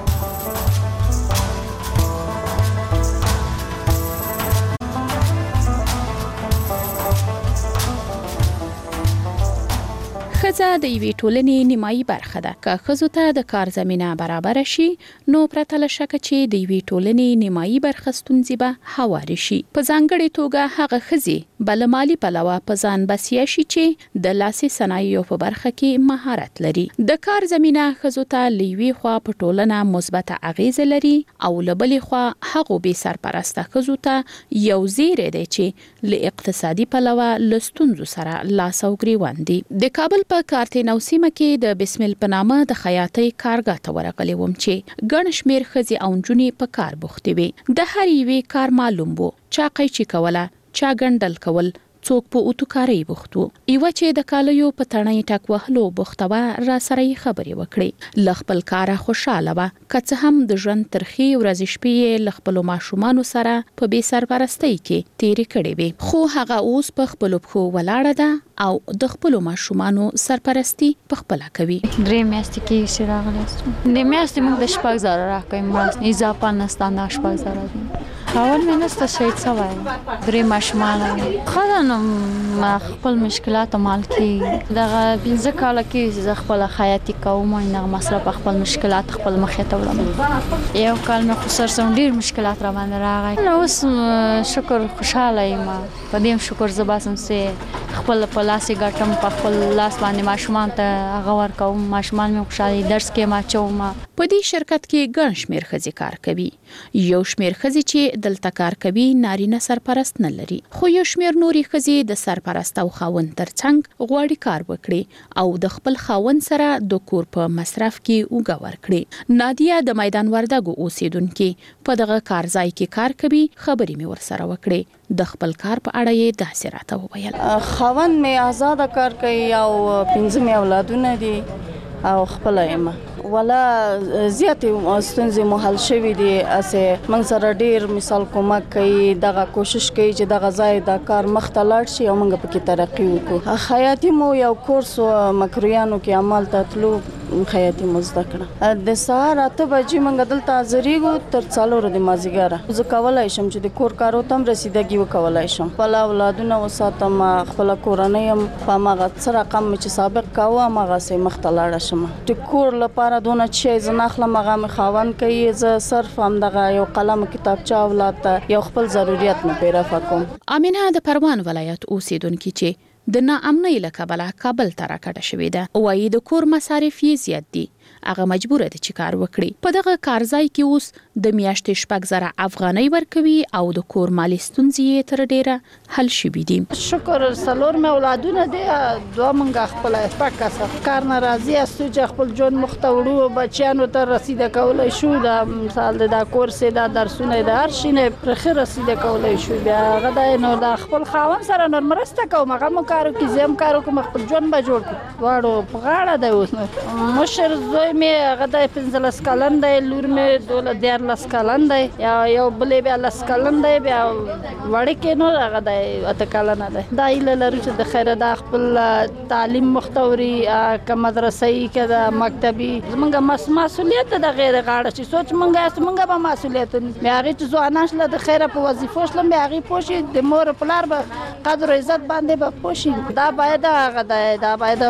ښځه د یوې ټولنې نیمایي برخه ده. که ښځو ته د کار زمینه برابر شي، نو پرته له شکه چې د یوې ټولنې نیمایي برخه ستونزې به هوارې شي. په ځانګړې توګه هغه ښځې به له مالي پلوه په ځان بسیا شي چې د لاسي صنایعو په برخه کې مهارت لري. د کار زمینه ښځو ته له یوې خوا په ټولنه مثبته اغیزه لري او له بلې خوا هغو بې سرپرسته ښځو ته یو زیری دی چې له اقتصادي پلوه له ستونزو سره لاس او ګریوان دي. د کابل په کارتینو سیمه کې د بسمل په نامه د خیاطۍ کارګاه ته ورغلې وم چې ګڼ شمېر ښځې او نجونې په کار بوختې وې. د هر یوې کار معلوم وو، چا قیچي کوله، چا ګنډل کول، څوک په اوتوکارۍ بوخت وو. یوه چې د کالیو په تڼۍ ټک وهلو بوخته وه، را سره یې خبرې وکړې. له خپل کاره خوشحاله وه، که څه هم د ژوند ترخې ورځې شپې یې له خپلو ماشومانو سره په بې سرپرستۍ کې تېرې کړې وې، خو هغه اوس په خپلو پښو ولاړه ده او د خپلو ماشومانو سرپرستی په خپله کوي. درې میاشتې کې چې راغلی سوم، د میاشتې موږ د شپږ زره راکوي مرسته، اضافه نسته، دا شپږ زره دي. خاوند مې نسته، شهید سوی، درې ماشومان ښه ده. نو ما خپل مشکلات مال کې دغه پنځه کاله کې زه خپله خیاطي کوم، دغه مصرف خپل مشکلات خپل مخې ته وړم. یو کال مې خو سر سم ډېر مشکلات را باندې راغی. نو اوس شکر خوشحاله یم، په دې شکر زه باسم چې خپل په لاس یې ګټم، په خپل لاس باندې ماشومان ته هغه ورکوم، ماشومان مې خوشحالي درس کې ما اچوم. په دې شرکت کې ګڼ شمېر ښځې کار کوي. یو شمېر ښځې چې دلته کار کوي نارینه سرپرست نه لري، خو یو شمېر نورې ښځې د سرپرست او خاوند ترڅنګ غواړي کار وکړي او د خپل خاوند سره د کور په مصرف کې اوږه ورکړي. نادیه د میدان وردګو اوسیدونکې په دغه کارځای کې کار کوي. خبرې مې ورسره وکړې. د خپل کار په اړه یې داسې راته وویل. خاوند مې آزاده کار کوي او پنځه مې اولادونه دي او خپله یم. ولا زیاتې ستونزې مو حل شوي دي. اسې موږ سره ډېر مثال کومک کوي، دغه کوشش کوي چې دغه ځای د کار مخته لاړ شي او موږ پکې ترقي وکړو. خیاطي مو یو کورس مکرویانو کې عمل ته تلو، خیاطي مو زده کړه. د سهار اته بجې موږ دلته حاضرېږو تر څلورو د مازدیګره. زه کولی شم چې د کور کارو ته هم رسیدګي وکولی شم، خپل اولادونه وساتم، خپله کورنۍ هم په هماغه څه رقم مې چې سابق کاوه هماغسې مخته لاړه شم. د کور لپاره دونه چې زه نه اخلم، هغه مې خاوند کوي. زه صرف همدغه یو قلم کتابچه اولاد ته یو خپل ضرورت مې پرې رفع کوم. امینه د پروان ولایت اوسیدونکې چې د ناامنۍ له کبله کابل ته راکټه شوې ده. وایي د کور مصارف یې زیات دي، هغه مجبور دي چې کار وکړي. په دغه کارځای کې اوس د میاشتې شپږ زره افغانۍ ورکوي او د کور مالي ستونزې تر ډیره حل شوې دي. شکر سلور مې اولادونه دي، دوه مونږ خپل پاکه کار ناراضي استو چې خپل جون مختوړو بچیانو ته رسیده کولای شو. د مثال د کورس د درسونه د هر شي نه پرخه رسیده کولای شو. بیا غدا نو د خپل خاون سره نور مرسته کوم، هغه مو کارو کې زم کارو کوم، خپل جون به جوړ کړو. واړو په غاړه دی اوس مشر زوی مې غدا پنځلس کلن دی، لور مې دوله دیار لس کلن دی، یا یو بلې بیا لس کلن دی، بیا وړ کې نو هغه دی اته کلن دی. دا ایله لري چې د خیره د خپل تعلیم مختوري ک مدرسې ک د مکتبي زمونږ مسؤلیت د غیر غاړه چې سوچ مونږه مونږه به مسؤلیت مې هغه چې ځوانان شله د خیره په وظیفو شله مې هغه پوښي د مور پلار به قدر عزت باندې به پوښي. دا باید هغه دا باید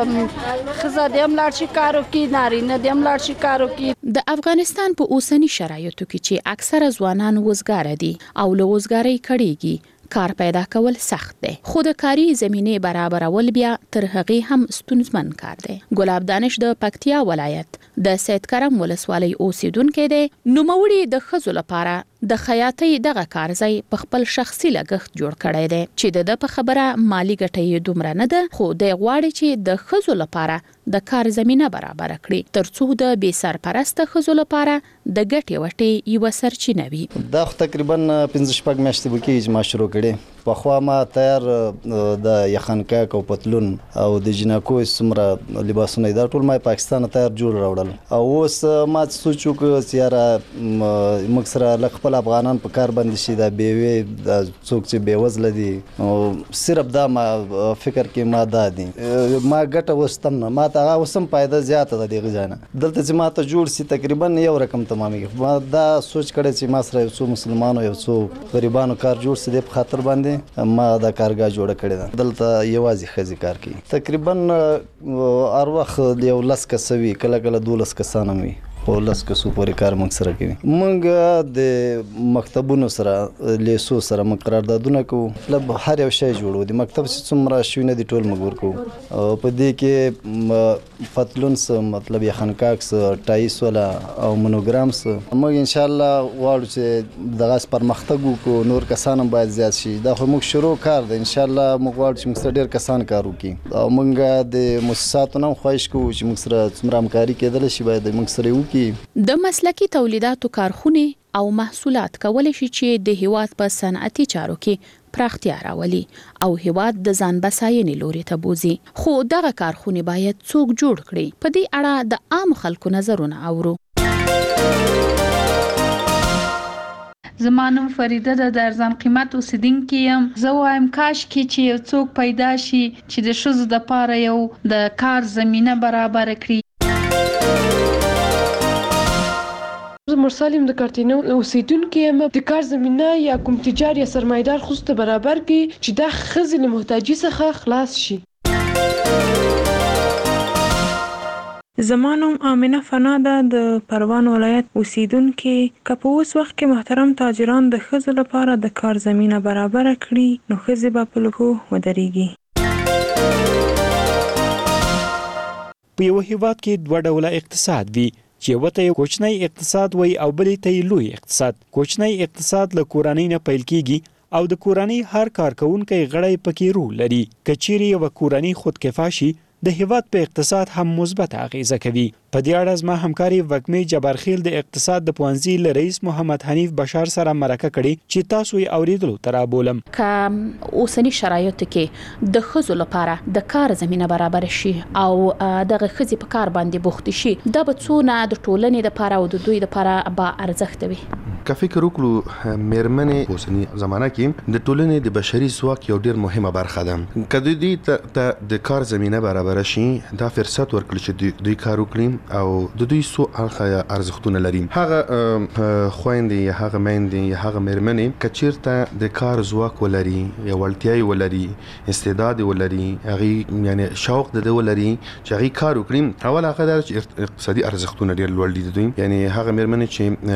خزه دیم لاړ شي کارو کې، نارینه دیم لاړ شي کارو کې. د افغانستان په اوسنی شرایطو کې چې اکثره ځوانان وزګار دي او له وزګارۍ کړيږي، کار پیدا کول سخت دی، خو د کاري زمینه برابرول بیا تر هغه هم ستونزمن کار دی. ګلاب دانش د پکتیا ولایت د سید کرم ولسوالۍ اوسیدونکو دی. نوموړي د خزو لپاره د خیاطۍ دغه کارځای په خپل شخصي لګښت جوړ کړی دی چې د په خبره مالی ګټه دومره نه ده، خو د غواړي چې د خزو لپاره د کار زمينه برابر کړي ترڅو د بې سرپرست خزو لپاره د ګټې وټې یو سرچینه وي. دا تقریبا پنځه شپږ میاشتې وکړي چې ما شروع کړې. په خوا ما تیار د یخنکاک او پتلون او د جناکو سمره لباسونه دا ټول ما پاکستان تیار جوړ راوړل. او اوس ما سوچو چې یاره مکسره لخ افغانان په کار باندې شي دا بیوي د څوک چې بیوزل دي او صرف دا ما فکر کې ما دادي ما ګټه وستم نه ما ته وسم پیدا زیاته ده دغه ځانه دلته چې ما ته جوړ سي تقریبا یو رقم تمامي ما دا سوچ کړی چې ما سره یو مسلمانانو یو څو غریبانو کار جوړ سي د خاطر باندې ما دا کارګاه جوړ کړی ده. دلته یوازې خزي کار کوي تقریبا هر وخت یو لس کسوي کله کله دولس کسان وي خو لس کسو پورې کار موږ سره کوي. موږ د مکتبونو سره لیسو سره مقرردادونه کوو، مطلب هر یو شی جوړو د مکتب څومره شوینه دي ټول موږ ورکو. په دې کې پتلون سره مطلب یخنکاک سره ټایس ولا او مونوګرام سره موږ ان شاء الله واړو چې دغه پرمختګ وکړو، نور کسان هم باید زیات شي. دا خو موږ شروع کار دی، ان شاء الله موږ واړو چې موږ سره ډیر کسان کار وکړي او موږ د مؤسساتو نه خواهش کوو چې موږ سره څومره همکاري کېدل شي باید موږ سره وکړي. د مسلکی تولیداتو کارخونه او محصولات کولای شي چې د هیواد په صنعتي چارو کې پراختیا راولي او هیواد د ځان بساینې لوري ته بوزي. خو دغه کارخونه باید څوک جوړ کړي. په دې اړه د عام خلکو نظرونه اورو. زمانم فریده د ارزان قیمت اوسیدونکو یم. زه وایم کاش کې چې یو څوک پیدا شي چې د ښځو د پاره یو د کار زمينه برابر کړي. زه مرسالم د کارتینو اوسیدونکو یم. د کار زمينه یا کوم تجار یا سرمایدار خو ست برابر کړي چې د خزې له محتاجي څخه خلاص شي. زمانم آمنه فنا ده د پروان ولایت اوسیدونکو. که په اوس وخت کې محترم تاجران د ښځو لپاره د کار زمينه برابر کړي نو ښځې به په لږو ودرېږي. په یو هیواد کې دوه ډوله اقتصاد وي چې وته یو کوچنی اقتصاد وي او بلې ته لوی اقتصاد. کوچنی اقتصاد له کورنۍ نه پیل کیږي او د کورنۍ هر کارکونکو غړی پکې رول لري. کچيري یو کورنۍ خودکفا شي د هیواد په اقتصاد هم مثبت اغیزه کوي. په دې اړه زما همکاري وګمې جبارخیل د اقتصاد د پوهنځي له رئیس محمد حنیف بشار سره مرکه کړي چې تاسو یې اوریدلو تر بولم. که اوسنی شرایطو کې د خزو لپاره د کار زمينه برابر شي او دغه خزي په کار باندې بوخت شي دا به څونه د ټولنې لپاره او د دوی لپاره با ارزښت وي. که فکر وکړو مېرمنې اوسنی زمانہ کې د ټولنې د بشري ځواک یو ډیر مهمه برخه ده. که دوی ته د کار زمينه برابر شي دا فرصت ورکړي چې دوی کار وکړي او د دوی سو اړخه ارزښتونه لري. هغه خويندې یا هغه میندې یا هغه مېرمنې کچیرته د کار ځواک ولري یا وړتیاي ولري استعداد ولري هغه یعنی شوق د ولري چې هغه کار وکړي. اول هغه د اقتصادي ارزښتونه ډیر لوړ دي دوی یعنی هغه مېرمنې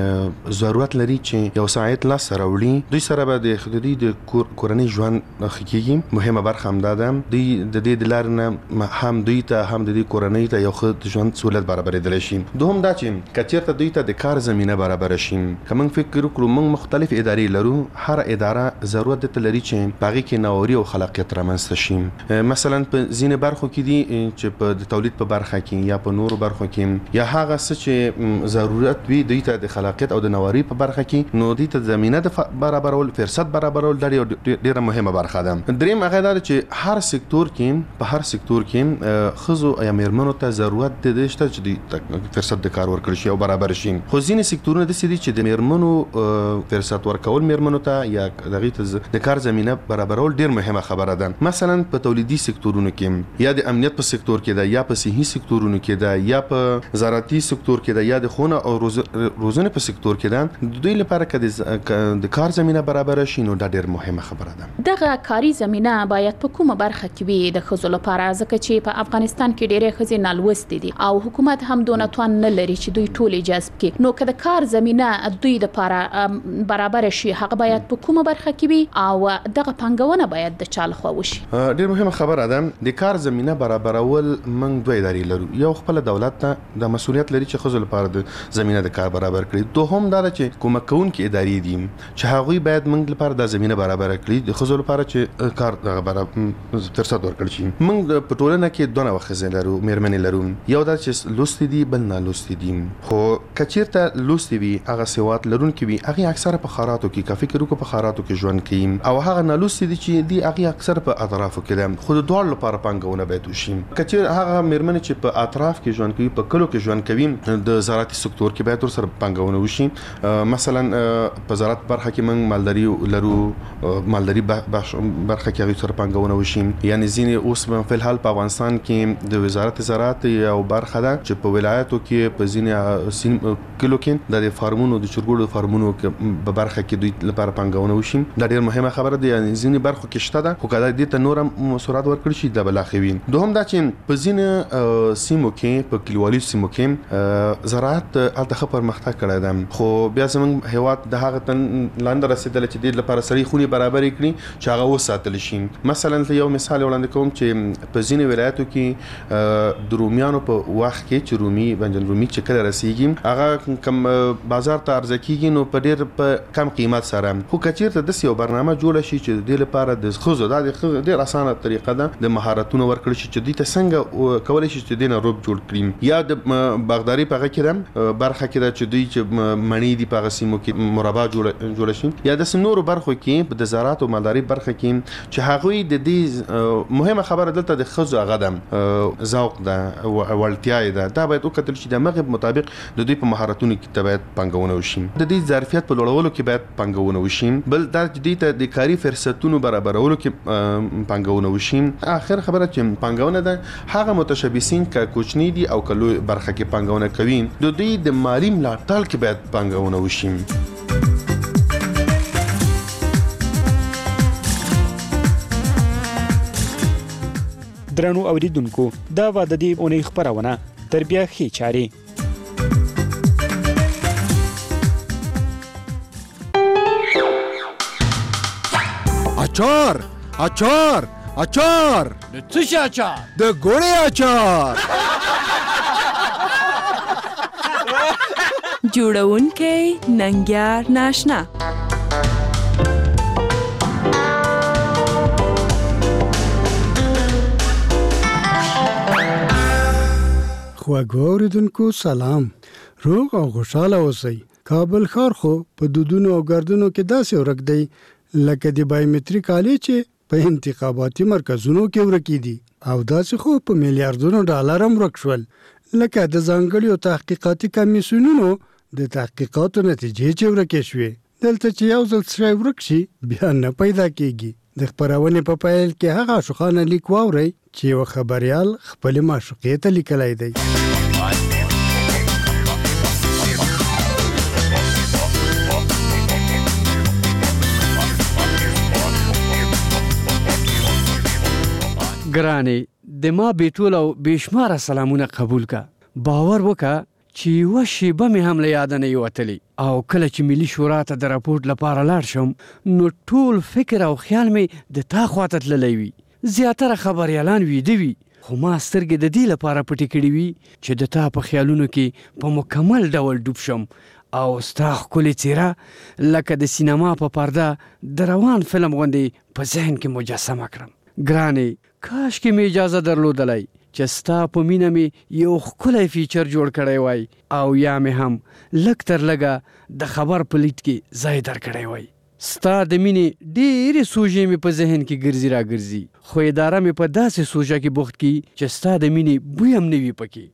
چې ضرورت لري چې یو ساعت لا سره وړي دوی سره به د خدای د کورنۍ ژوند خکېږي. مهمه برخه هم ده دوی د دې د لارنه هم دوی ته هم د دې کورنۍ ته یو ښه ژوند سہولت برابرېدلی شي. دوهم دا چې کچیرته دوی ته د کار زمینه برابر شي. که موږ فکر وکړو موږ مختلف ادارې لرو هر اداره ضرورت ته لري چې په هغې کې نواري او خلاقیت رامنځته شي. مثلا په ځینې برخو کې دي چې په د تولید په برخه کې یا په نورو برخو کې یا هغه څه چې ضرورت وي دوی ته د خلاقیت او د نواري په برخه کې نو دوی ته زمینه د برابرول فرصت برابرول دا ډیره مهمه برخه ده. دریم هغه دا چې هر سکتور کې په هر سکتور کې خزو یا مېرمنو ته ضرورت د شته چې د فرصت د کار ورکړل شي او برابر شي. خو ځینې سکتورونه د سړي چې د مېرمنو فرصت ورکول مېرمنو ته یا دغه ته د کار زمينه برابرول ډیر مهمه خبره ده. مثلا په تولیدي سکتورونو کې یا د امنیت په سکتور کې ده یا په صحي سکتورونو کې ده یا په زراعتي سکتور کې ده یا د خونه او روزنه په سکتور کې ده د دوی لپاره کې د کار زمينه برابر شي نو دا ډیر مهمه خبره ده. دغه کاری زمينه باید په کومه برخه کې وي د خزو لپاره ځکه چې په افغانستان کې ډېرې خزې نالوستې دي او حکومت هم دونه توان نه لري چې دوی ټول جذب کړي. نو که د کار زمينه دوی لپاره برابر شي هغه باید په کومه برخه کې وي او دغه پنګونه باید د چا لخوا وشي. ډېر مهمه خبره ده. د کار زمينه برابرول موږ دوه ادارې لرو. یو خپل دولت ته د مسؤلیت لري چې خزو لپاره د زمينه د کار برابر کړي. دوهم دا چې کومک کوونکي ادارې دي چې هغوی باید موږ لپاره د زمينه برابر کړي د خزو لپاره چې کار دغه برابر فرصت ورکړي شي. موږ په ټولنه کې دوه نوع خزې لرو مېرمنې لرو. یو دا چې لوستې دي بل نه لوستې دي. خو کچیرته لوستې وي هغه سواد لرونکي وي هغه اکثره په خاراتو کې کافي کړو په خاراتو کې ژوند کوي او هغه نه لوستې دي چې دی هغه اکثر په اطرافو کې ده. خو د دوه لپاره پنګونه باید وشي. کچیر هغه مېرمنې چې په اطراف کې ژوند کوي په کلو کې ژوند کوي د زراعتي سکتور کې باید ورسره پنګونه وشي. مثلا په زراعت برخه کې موږ مالداري لرو مالداري برخه کې هغه سره پنګونه وشي. یعنی ځینې اوس په الحال په افغانستان کې د وزارت زراعت یو برخه ده چې په ولایتو کې په ځینې کلو کې د فارمونو د چرګوړو فارمونو په برخه کې دوی لپاره پنګونه وشي. دا ډېر مهمه خبره ده. یعنی ځینې برخو کې شته ده خو کله دې ته نور هم سرعت ورکړي شي د بلاخوي. دوهم دا چې په ځینې سیمو کې په کلیوالي سیمو کې زراعت الته پرمختګ کړی ده خو بیا زموږ هیواد د هغه تن لاندې رسیدل چې د لپاره سړي خوني برابر کړي چې هغه وساتل شي. مثلا یو مثال وړاندې کوم چې په ځینې ولایتو کې د رومیانو په وخت کې چې رومي بنجن رومي چې کله رسیږي هغه کم بازار ته عرضه کیږي نو په ډېر په کم قیمت سره. خو کچیرته د یو برنامه جوړ شي چې د لپاره د خزو د ډېر اسانه طریقه ده د مهارتونو ورکړل شي چې د څنګه کولای شي چې د روب جوړ کړي یا د باغداري په کې ده برخه کې ده چې دوی چې مڼې دي په سیمو کې مربا جوړ جوړ شي یا د نورو برخو کې د زراعت او مالداري برخه کې چې هغوی د دې مهمه خبره دلته د خزو هغه ده ذوق ده ولټیای ده دا باید وکتل شي د مغرب مطابق د دوی په مهارتونو کې ته باید پنګونه وشي. د دې ظرفیت په لوړولو کې باید پنګونه وشي. بل دا چې دوی ته د کاري فرصتونو برابرولو کې پنګونه وشي. اخر خبره چې پنګونه ده هغه متشبثین ک کوچنی دي او کلو برخه کې پنګونه کوي د دوی د مالی ملاتړ کې باید پنګونه وشي. درنو اوریدونکو دا و د دې اونۍ خبرونه تر بیا خې چاري اچار اچار اچار د څه شي اچار؟ د ګوړې اچار. جوړونکی ننګیار ناشنا خواږه اوریدونکو سلام. روغ او خوشاله اوسئ. کابل ښار خو په دودونو او ګردونو کې داسې ورک دی لکه د بایومټریک آلې چې په انتخاباتي مرکزونو کې ورکې دي او داسې خو په میلیارډونو ډالر هم ورک شول لکه د ځانګړیو تحقیقاتي کمیسیونونو د تحقیقاتو نتیجې چې ورکې شوې. دلته چې یو ځل شی ورک شي بیا نه پیدا کېږي. د خبرونې په پیل کې هغه عاشقانه لیک واورئ چې یو خبریال خپل معشوقې ته لیکلی دی. ګرانې د ما بیټول او بشماره سلامونه قبول کا. باور وکا چې یوه شیبه مې هم له یاده نه وتلی او کله چې ملي شورا ته د راپورټ لپاره لاړ شم نو ټول فکر او خیال مې د تا خواته تللی وي. زیاتره خبریالان ویده وي خو ما سترګې د دې لپاره پټې کړې وي چې د تا په خیالونو کې په مکمل ډول ډوب شم او ستا ښکلې څیره لکه د سینما په پرده د روان فلم غوندې په ذهن کې مجسمه کړم. ګرانې کاشکې مې اجازه درلودلی چې ستا په مینه مې یو ښکلی فیچر جوړ کړی وای او یا مې هم لږ تر لږه د خبر په لیډ کې ځای درکړی وای. ستا د مینې ډېرې سوژې مې په ذهن کې ګرځي را ګرځي خو اداره مې په داسې سوژه کې بوخت کړي چې ستا د مینې بوی هم نه وي پکې.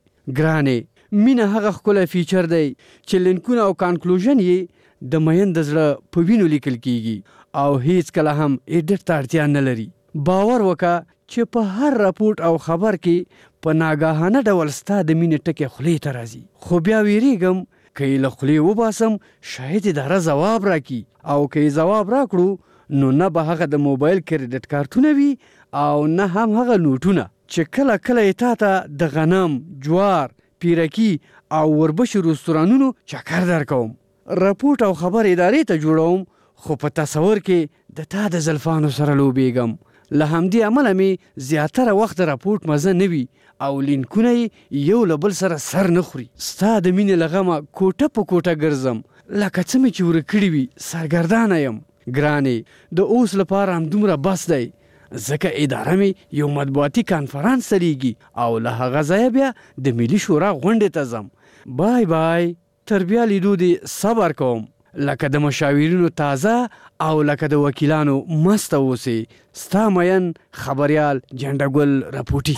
ګرانې مینه هغه ښکلی فیچر دی چې لینکونه او کانکلوژن یې د مین د زړه په وینو لیکل کیږي او هیڅ کله هم ایډیټ ته اړتیا نه لري. باور وکړه چې په هر راپورټ او خبر کې په ناګاهانه ډول ستا د مینې ټکې خولې ته راځي خو بیا ویریږم که یې له خولې وباسم شاید اداره ځواب راکړي او که یې ځواب راکړو نو نه به هغه د موبایل کریډټ کارتونه وي او نه هم هغه نوټونه چې کله کله یې تا ته د غنم، جوار، پیرکي او وربشو رستورانونو چکر درکوم. راپورټ او خبر ادارې ته جوړوم خو په تصور کې د تا د زلفانو سره لوبېږم. له همدې امله مې زیاتره وخت د راپورټ مزه نه وي او لینکونه یې یو له بل سره سر نه خوري. ستا د مینې له غمه کوټه په کوټه ګرځم لکه څه مې چې ورک کړي وي سرګردانه یم. ګرانې د اوس لپاره همدومره بس دی ځکه اداره مې یو مطبوعاتي کانفرانس سریږي او له هغه ځایه بیا د ملي شورا غونډې ته ځم. بای بای. تر بیا لیدو دې صبر کوم لکه د مشاورینو تازه او لکه د وکیلانو مست اوسې. ستا مین خبریال جنډګل راپوټي.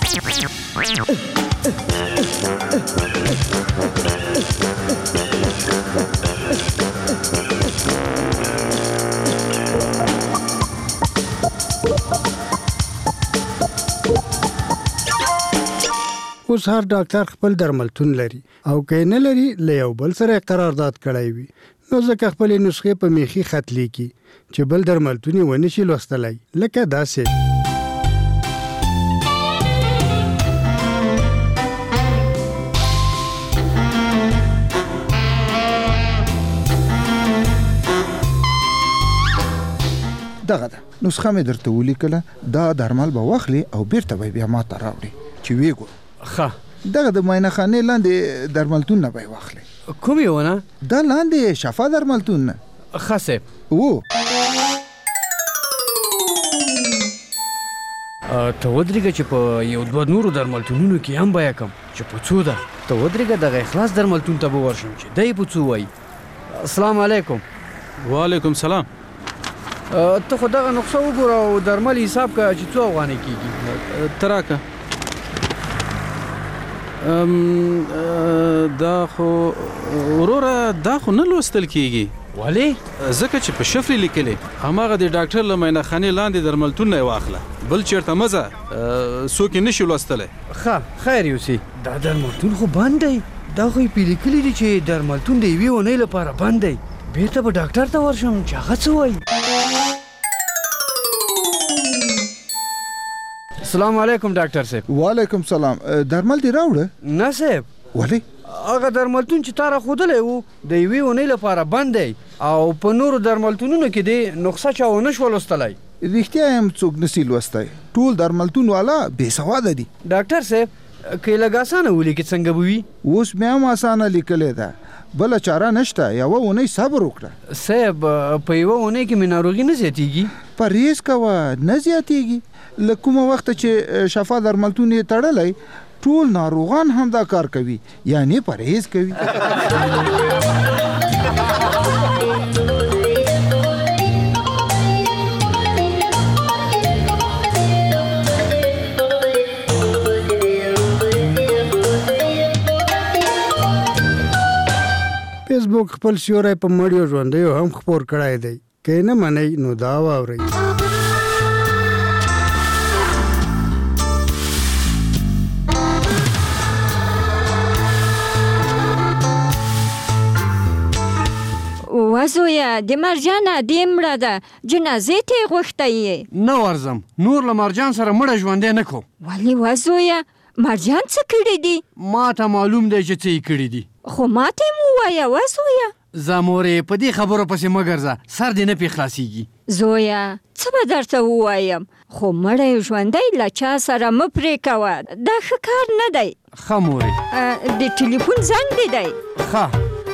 اوس هر ډاکټر خپل درملتون لري او که نه لري له یو بل سره قرارداد کړی وي نو ځکه خپلې نسخې په میخي خط لیکي چې بل درملتون یې ونه شي لوستلی لکه داسې. دغه ده نسخه مې درته ولیکله دا درمل به واخلي او بیرته به بیا ماته راوړي چې ویې ګورو. ښه دغه د معاینه خانې لاندې درملتون نه به یې واخلي. کوم یې ونه؟ دا لاندې شفا درملتون نه. ښه صاحب. او ته ودرېږه چې په یو دوه نورو درملتونونو کې هم بیه کم چې په څو ده. ته ودرېږه دغه اخلاص درملتون ته به ورشم چې دی په څو وایي. السلام علیکم. وعلیکم سلام. ته خو دغه نقشه وګوره او درمل حساب که چې څو افغانۍ کېږي. ته راکه. دا خو وروره دا خو نه لوستل کېږي. ولې؟ ځکه چې په شفرې لیکلې هماغه د ډاکټر له معاینه خانې لاندې درملتون نه یې واخله بل چېرته مه ځه څوک یې نشي لوستلی. ښه خیر یوسي. دا درملتون خو بند دی. دا خو یې پې لیکلي دي چې درملتون د یوې اونۍ لپاره بند دی. بیرته به ډاکټر ته ورشم چې هغه څه وایي. السلام علیکم ډاکټر صاحب. وعلیکم سلام. درمل دې راوړه؟ نه صاحب. ولې؟ هغه درملتون چې تا راښودلی و د یوې اونۍ لپاره بند دی او په نورو درملتونونو کې دې نقشه چا ونه شوه لوستلی. رښتیا هم څوک نسي لوستی. ټول درملتون والا بې سواده دي. ډاکټر صاحب که یې لږ اسانه ولیکې څنګه به وي؟ اوس مې هم اسانه لیکلې ده بله چاره نشته. یوه اونۍ صبر وکړه. صاحب په یوه اونۍ کې مې ناروغي نه زیاتېږي؟ پرهیز کوه نه زیاتېږي. له کومه وخته چې شفا درملتون یې تړلی ټول ناروغان هم دا کار کوي یعنی پرهیز کوي. فیسبوک خپل سیوری په مړیو ژوندیو هم خپور کړی دی. که نه منئ نو دا واورئ. وزویا د مرجان دې مړه ده جنازې ته غوښتې نه ورزم نور له مرجان سره مړه ژوندې نه کوم ولې وزویا مرجان څه کړی دي ما ته معلوم دی چې څه یې کړي دي خو ما ته یې ووایه وزویا زه مورې په دې خبرو پسې مه ګرځه سر دې نه پې خلاصېږي زویا څه به درته ووایم خو مړی ژوندی له چا سره مه پرې کوه دا ښه کار نه دی ښه مورې د ټلیفون زنګ دی دی ښه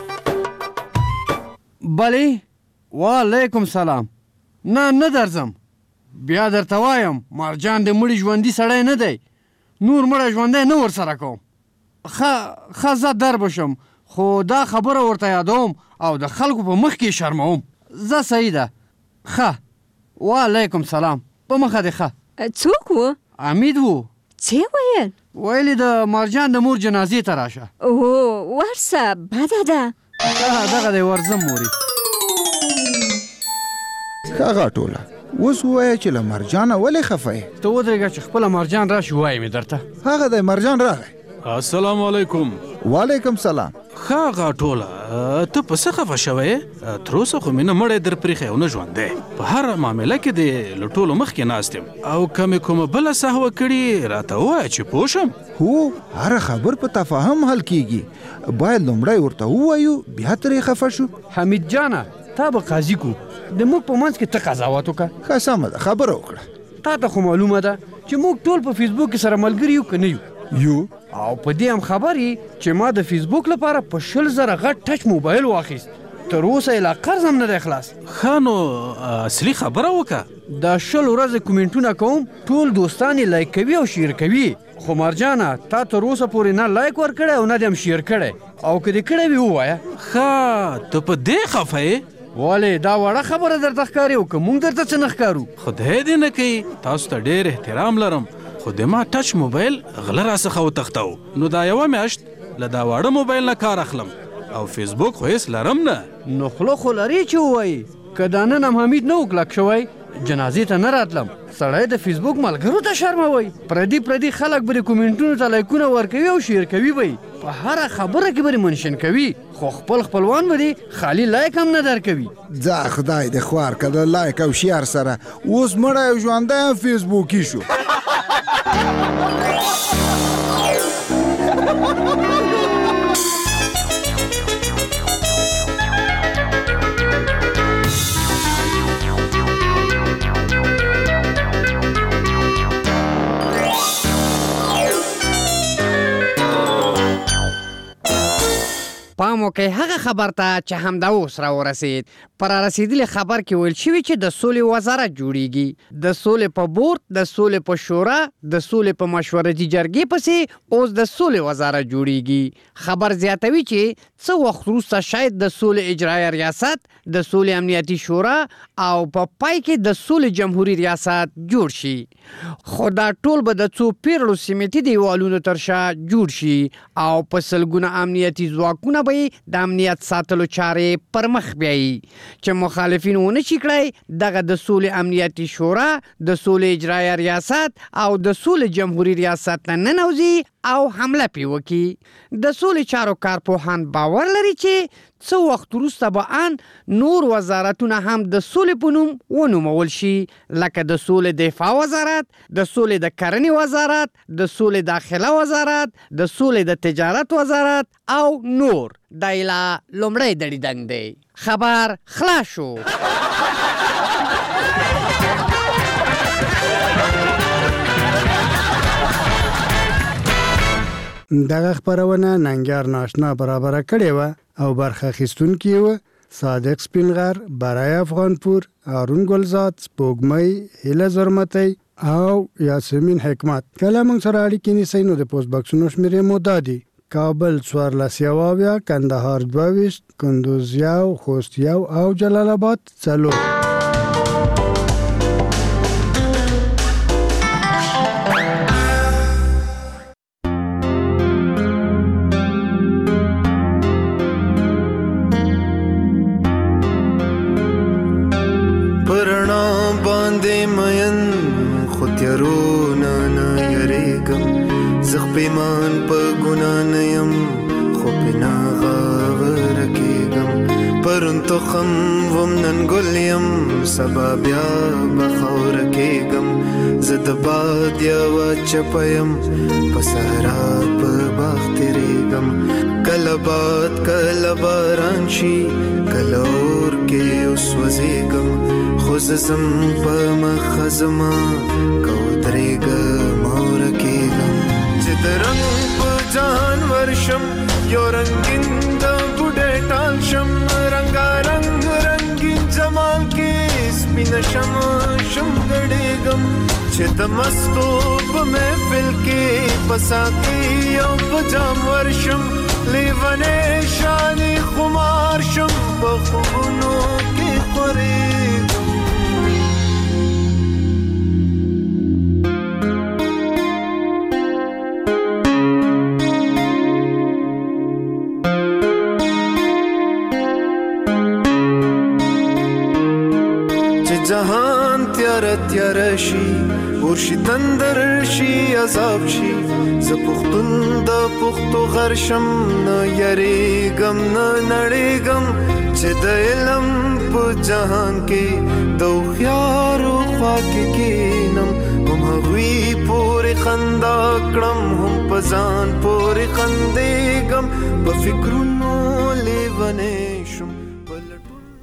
بلې وعلیکم سلام نه نه درځم بیا درته وایم مرجان د مړي ژوندي سړی نه دی نور مړی ژوندی نه ورسره کوم ښه ښه زه در بشم خو دا خبره ورته یادوم او د خلکو په مخ کې شرموم زه صحیح ده ښه وعلیکم سلام په مخه دې ښه څوک و امید و څه ویل ویلې د مرجان د مور جنازې ته راشه او ورسه بده ده دغه دی ورځم مورې هغه ټوله اوس ووایه چې له مرجانه ولې خفه یې ته ودرېږه چې خپله مرجان راشي ووایم یې درته هغه دی مرجان راغی السلام علیکم وعلیکم سلام ښه غاټوله ته په څه خفه شوی تر اوسه خو مې نه مړی در پرېښی او نه ژوندی په هر معامله کې دې له ټولو مخکې ناست یم او که مې کومه بله سهوه کړي راته ووایه چې پوه شم هو هر خبر په تفاهم حل کیږي باید لومړی ورته ووایو بیا ترې خفه شو حمید جانه تا به قاضي کو د موږ په منځ کې ته قضاوت وکړه ښه سمه ده خبره وکړه تا ته خو معلومه ده چې موږ ټول په فیسبوک کې سره ملګري یو که نه یو یو او په دې هم خبر یې چې ما د فیسبوک لپاره په شل زره غټ ټچ موبایل واخیست تر اوسه یې لا قرض هم نه دی خلاص ښه نو اصلي خبره وکړه دا شل ورځې کومنټونه کوم ټول دوستان یې لایک کوي او شیر کوي خو مرجانه تا تر اوسه پورې نه لایک ورکړی او نه دې هم شیر کړی او که دې کړی وي ووایه ښه ته په دې خفه یې ولې دا وړه خبره درته ښکاري او که موږ درته څه نه ښکارو خدای دې نه کوي تاسو ته ډېر احترام لرم خو د ما ټچ موبایل غله راڅخه وتښتو نو دا یوه میاشت له دا واړه موبایل نه کار اخلم او فیسبوک خو هېڅ لرم نه نو خوله خو لرې چې ووایي که دا نن هم حمید نه و کلک شوی جنازې ته نه راتلم سړی د فیسبوک ملګرو ته شرموي پردي پردي خلک به د کومنټونو ته لایکونه ورکوي او شیر کوي به په هره خبره کې به منشن کوي خو خپل خپلوان به خالی لایک هم نه درکوي ځه خدای دې خوار که د لایک او شیر سره اوس مړی او ژوندی هم فیسبوکي شو پام وکړئ هغه خبر ته چې همدا اوس راورسېد په رارسېدلي خبر کې ویل شوي چې د سولې وزارت جوړیږي د سولې په بورډ د سولې په شورا د سولې په مشورتي جرګې پسې اوس د سولې وزارت جوړیږي خبر زیاتوي چې څه وخت وروسته شاید د سولې اجرایه ریاست د سولې امنیتي شورا او په پای کې د سولې جمهوري ریاست جوړ شي خو دا ټول به د څو پیړو سیمتي دیوالونو تر شا جوړ شي او په سلګونه امنیتي ځواکونه به د امنیت ساتلو چارې پر مخ بیایي چې مخالفین ونه شي کړی دغه د سولې امنیتي شورا د سولې اجرایه ریاست او د سولې جمهوري ریاست ته ننوځي او حمله پې وکړي د سولې چارو کارپوهان باور لري چې څه وخت وروسته به ان نور وزارتونه هم د سولې په نوم ونومول شي لکه د سولې دفاع وزارت د سولې د کرنې وزارت د سولې داخله وزارت د سولې د تجارت وزارت او نور دا یې لا لومړی دړیدنګ دی خبر خلاص شو دغه خبرونه ننګیار ناشنا برابره کړې وه او برخه اخیستونکي یې وه صادق سپینغر برای افغانپور هارون ګلزاد سپوږمۍ هیله زرمتی او یاسمین حکمت کله موږ سره اړیکې نیسئ نو د پوسټ بکسونو شمېرې مو دا دي کابل څوارلس یو اویا کندهار دوه ویشت کندوز یو خوست یو او جلال آباد څلور پیمان په ګنا نه یم خو په ناغه ورکېږم پرون تخم وم نن ګلیم سبا بیا بخور کېږم زه د باد یوه چپه یم په صحرا په باغ تېرېږم کله باد کله باران شي کله اور کې وسوځېږم خو زه ځم په مخه ځمه که ودرېږم او ورکېږم چې د رنګ په جهان ورشم یو رنګین د بوډۍ ټال شم رنګارنګ رنګین جمال کې سپینه شم شم ګډېږم چې د مستو په محفل کې په ساقي او په جام ورشم لیونی شانې خمار شم په خوبونو کې خورېږم جهان تیاره تیاره شي اور شي تندر شي عذاب شي زه پښتون د پښتو غر شم نه یریږم نه نړېږم چې د علم په جهان کې د هوښیارو خوا کې کښېنم هم هغوی پورې خندا کړم هم په ځان پورې خندېږم په فکرونو لیونی